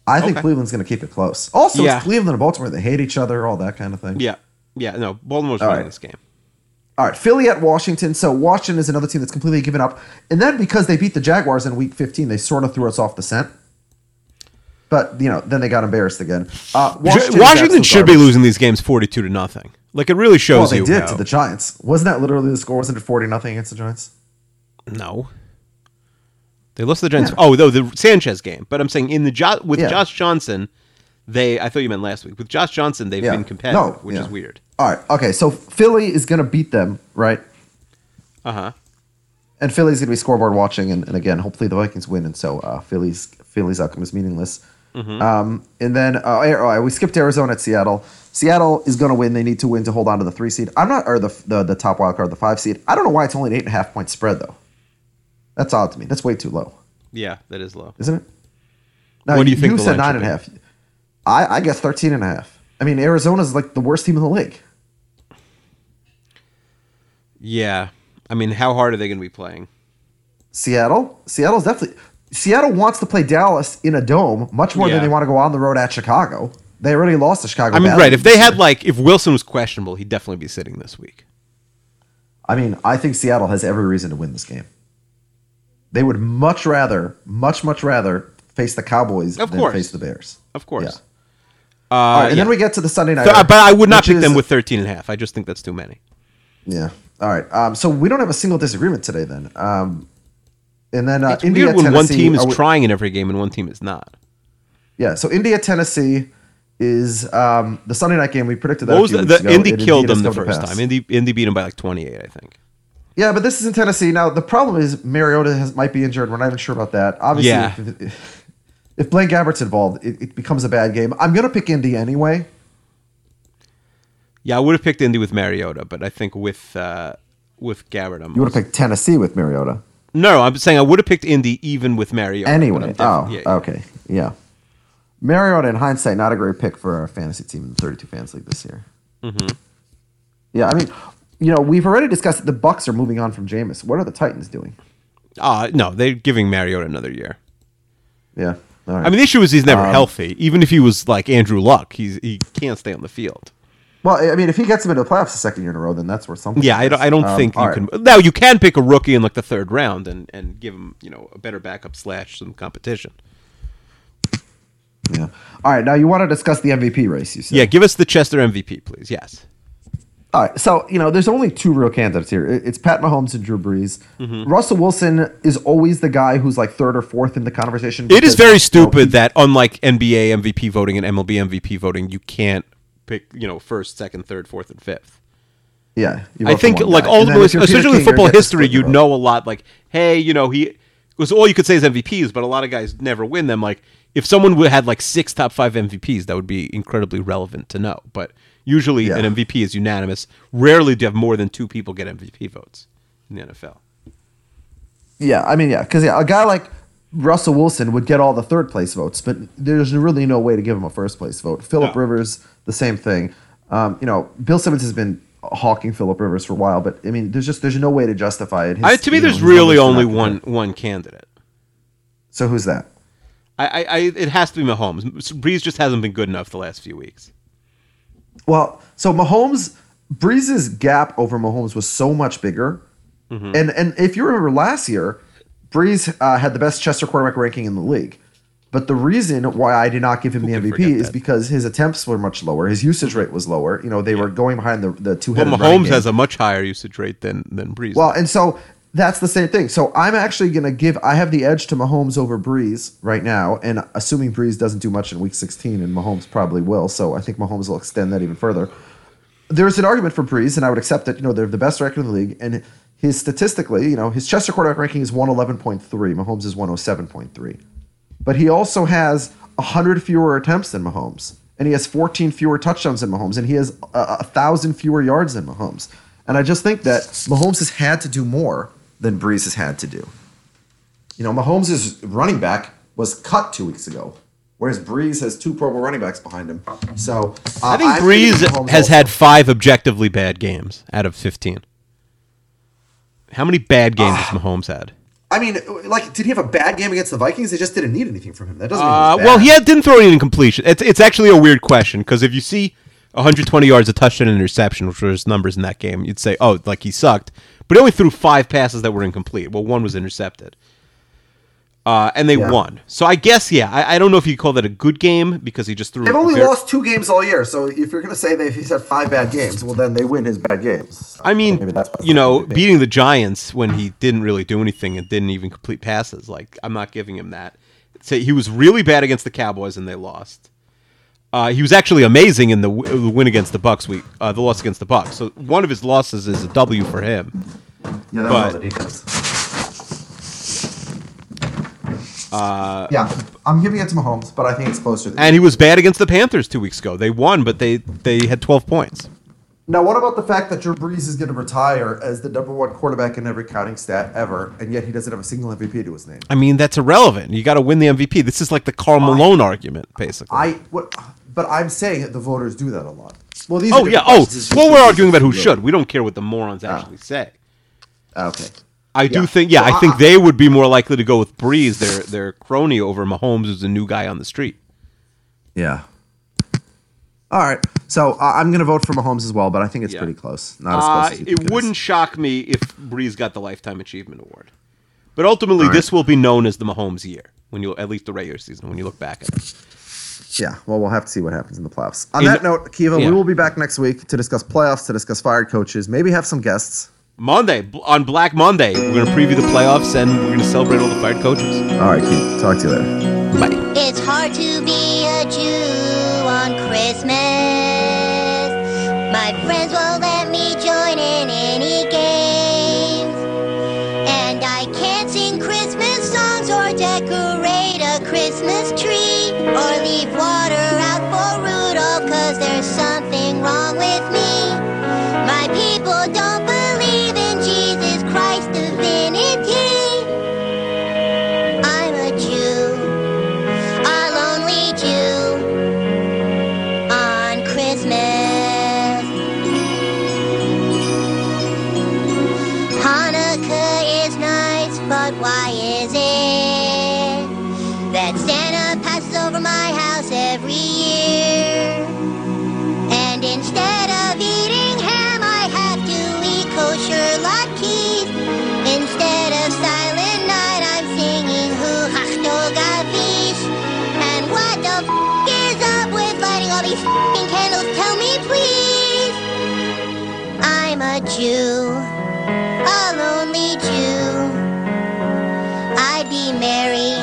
I think Okay. Cleveland's going to keep it close. Also, Yeah. it's Cleveland and Baltimore. They hate each other, all that kind of thing. Yeah, yeah. No, Baltimore's All winning right. this game. All right, Philly at Washington. So Washington is another team that's completely given up. And then because they beat the Jaguars in Week fifteen, they sort of threw us off the scent. But, you know, then they got embarrassed again. Uh, Washington, Washington should be losing these games forty-two to nothing. Like, it really Well, shows they you did how- to the Giants. Wasn't that literally the score? Wasn't it forty nothing against the Giants? No. They lost to the Giants. Oh, though the Sanchez game. But I'm saying in the jo- with Yeah. Josh Johnson, they. I thought you meant last week. With Josh Johnson, they've Yeah. been competitive, No, which yeah. is weird. All right, okay. So Philly is going to beat them, right? Uh huh. And Philly's going to be scoreboard watching. And, and again, hopefully the Vikings win. And so uh, Philly's Philly's outcome is meaningless. Mm-hmm. Um, and then uh, all right, we skipped Arizona at Seattle. Seattle is going to win. They need to win to hold on to the three seed. I'm not, or the the, the top wild card, the five seed. I don't know why it's only an eight and a half point spread though. That's odd to me. That's way too low, Yeah, that is low. isn't it? No, What do you think You the said line nine should and a half. I, I guess thirteen and a half. I mean, Arizona's like the worst team in the league. Yeah. I mean, how hard are they going to be playing? Seattle, Seattle's definitely. Seattle wants to play Dallas in a dome much more Yeah. than they want to go on the road at Chicago. They already lost to Chicago. I mean, badly right. If this they had, year. like, if Wilson was questionable, he'd definitely be sitting this week. I mean, I think Seattle has every reason to win this game. They would much rather, much, much rather face the Cowboys Of than course. face the Bears. Of course. Yeah. Uh, All right, and yeah. then we get to the Sunday night. So, uh, but I would not pick them with thirteen and a half. I just think that's too many. Yeah. All right. Um, so we don't have a single disagreement today then. Um, and then uh, It's India, weird when one Tennessee, team is are we- trying in every game and one team is not. Yeah. So India, Tennessee is um, the Sunday night game. We predicted that. What a was few the, weeks the ago. Indy It killed indeed them has the come to first pass. time. Indy Indy beat them by like twenty-eight, I think. Yeah, but this is in Tennessee. Now, the problem is Mariota has, might be injured. We're not even sure about that. Obviously, Yeah. if, if Blaine Gabbert's involved, it, it becomes a bad game. I'm going to pick Indy anyway. Yeah, I would have picked Indy with Mariota, but I think with uh, with Gabbard, I'm You would have picked Tennessee with Mariota. No, I'm saying I would have picked Indy even with Mariota. but I'm Anyway. def- Oh, yeah, yeah. okay. Yeah. Mariota, in hindsight, not a great pick for our fantasy team in the thirty-two Fans League this year. Mm-hmm. Yeah, I mean, you know, we've already discussed that the Bucks are moving on from Jameis. What are the Titans doing? Uh, no, they're giving Mariota another year. Yeah. All right. I mean, the issue is he's never Um, healthy. Even if he was like Andrew Luck, he's he can't stay on the field. well, I mean, if he gets him into the playoffs the second year in a row, then that's worth something. Yeah, I don't, I don't Um, think you all can. right. Now you can pick a rookie in like the third round and, and give him you know a better backup slash some competition. Yeah. All right. Now you want to discuss the M V P race? You said. Yeah, give us the Chester M V P, please. Yes. All right. So you know, there's only two real candidates here. It- It's Pat Mahomes and Drew Brees. Mm-hmm. Russell Wilson is always the guy who's like third or fourth in the conversation. It is because, very you know, stupid he- that unlike N B A M V P voting and M L B M V P voting, you can't pick you know first, second, third, fourth, and fifth. Yeah. you I vote for think one like guy. all And the then most, if you're Peter especially with King, you're football getting to history, split your you'd vote. know a lot. Like, hey, you know, he because all you could say is M V Ps, but a lot of guys never win them. Like, if someone would had like six top five M V Ps, that would be incredibly relevant to know. But usually, Yeah. an M V P is unanimous. Rarely do you have more than two people get M V P votes in the N F L. Yeah, I mean, yeah, because yeah, a guy like Russell Wilson would get all the third place votes, but there's really no way to give him a first place vote. Philip No. Rivers, the same thing. Um, you know, Bill Simmons has been hawking Philip Rivers for a while, but I mean, there's just there's no way to justify it. His- I, to me, you know, there's his really numbers are only not one good. one candidate. So who's that? I, I, I it has to be Mahomes. Breeze just hasn't been good enough the last few weeks. Well, so Mahomes, Breeze's gap over Mahomes was so much bigger, Mm-hmm. and and if you remember last year, Breeze uh, had the best Chester quarterback ranking in the league. But the reason why I did not give him Who the could M V P forget is that? because his attempts were much lower, his usage rate was lower. You know, they were going behind the the two But headed. Mahomes has a much higher usage rate than than Breeze. Well, and so that's the same thing. So I'm actually going to give, I have the edge to Mahomes over Breeze right now. And assuming Breeze doesn't do much in week sixteen, and Mahomes probably will. So I think Mahomes will extend that even further. There's an argument for Breeze, and I would accept that, you know, they're the best record in the league. And his statistically, you know, his Chester quarterback ranking is one eleven point three. Mahomes is one oh seven point three. But he also has one hundred fewer attempts than Mahomes. And he has fourteen fewer touchdowns than Mahomes. And he has a one thousand fewer yards than Mahomes. And I just think that Mahomes has had to do more than Breeze has had to do. You know, Mahomes' running back was cut two weeks ago, whereas Breeze has two Pro Bowl running backs behind him. So uh, I think I'm Breeze thinking Mahomes has also. had five objectively bad games out of fifteen. How many bad games has Mahomes had? I mean, like, did he have a bad game against the Vikings? They just didn't need anything from him. That doesn't mean Uh, he was bad. well, he had, didn't throw any incompletion. It's it's actually a weird question because if you see one hundred twenty yards, a touchdown, and interception, which were his numbers in that game, you'd say, oh, like he sucked. But he only threw five passes that were incomplete. Well, one was intercepted. Uh, and they Yeah. won. So I guess, yeah, I, I don't know if you call that a good game because he just threw. They've only very- lost two games all year, so if you're going to say that he's had five bad games, well, then they win his bad games. I mean, Maybe that's what you know, it's beating the Giants when he didn't really do anything and didn't even complete passes. Like, I'm not giving him that. Say he was really bad against the Cowboys and they lost. Uh, he was actually amazing in the, w- the win against the Bucks week, uh, the loss against the Bucks. So one of his losses is a W for him. Yeah, that's but- all that he does. Uh, yeah, I'm giving it to Mahomes, but I think it's closer. Than And he was bad against the Panthers two weeks ago. They won, but they they had twelve points. Now, what about the fact that Drew Brees is going to retire as the number one quarterback in every counting stat ever, and yet he doesn't have a single M V P to his name? I mean, that's irrelevant. You got to win the M V P. This is like the Karl Malone argument, basically. I what, but I'm saying that the voters do that a lot. Well, these oh are yeah. different Oh, questions. well, we're arguing about who should. We don't care what the morons actually say. Okay. I do Yeah. think, yeah, So I think I- they would be more likely to go with Breeze, their their crony, over Mahomes, who's a new guy on the street. Yeah. All right. So uh, I'm going to vote for Mahomes as well, but I think it's Yeah. pretty close. Not as close Uh, as you think it wouldn't is. shock me if Breeze got the Lifetime Achievement Award. But ultimately, All right. this will be known as the Mahomes year, when you at least the regular season, when you look back at it. Yeah. Well, we'll have to see what happens in the playoffs. On In- that note, Kiva, yeah. we will be back next week to discuss playoffs, to discuss fired coaches, maybe have some guests. Monday, bl- on Black Monday, we're going to preview the playoffs and we're going to celebrate all the fired coaches. All right, Keith. Talk to you later. Bye. It's hard to be a Jew on Christmas. My friends won't let me join in any games. And I can't sing Christmas songs or decorate a Christmas tree or leave water out for Rudolph, cause there's something wrong with me. My people don't believe in Jesus Christ's divinity. I'm a Jew, a lonely Jew on Christmas. Hanukkah is nice, but why is it that Santa passes over my house every year? And instead of eating ham, I have to eat kosher latkes. Instead of Silent Night, I'm singing Hu Hachto Gavish. And what the f*** is up with lighting all these f***ing candles? Tell me, please. I'm a Jew, a lonely Jew. I'd be merry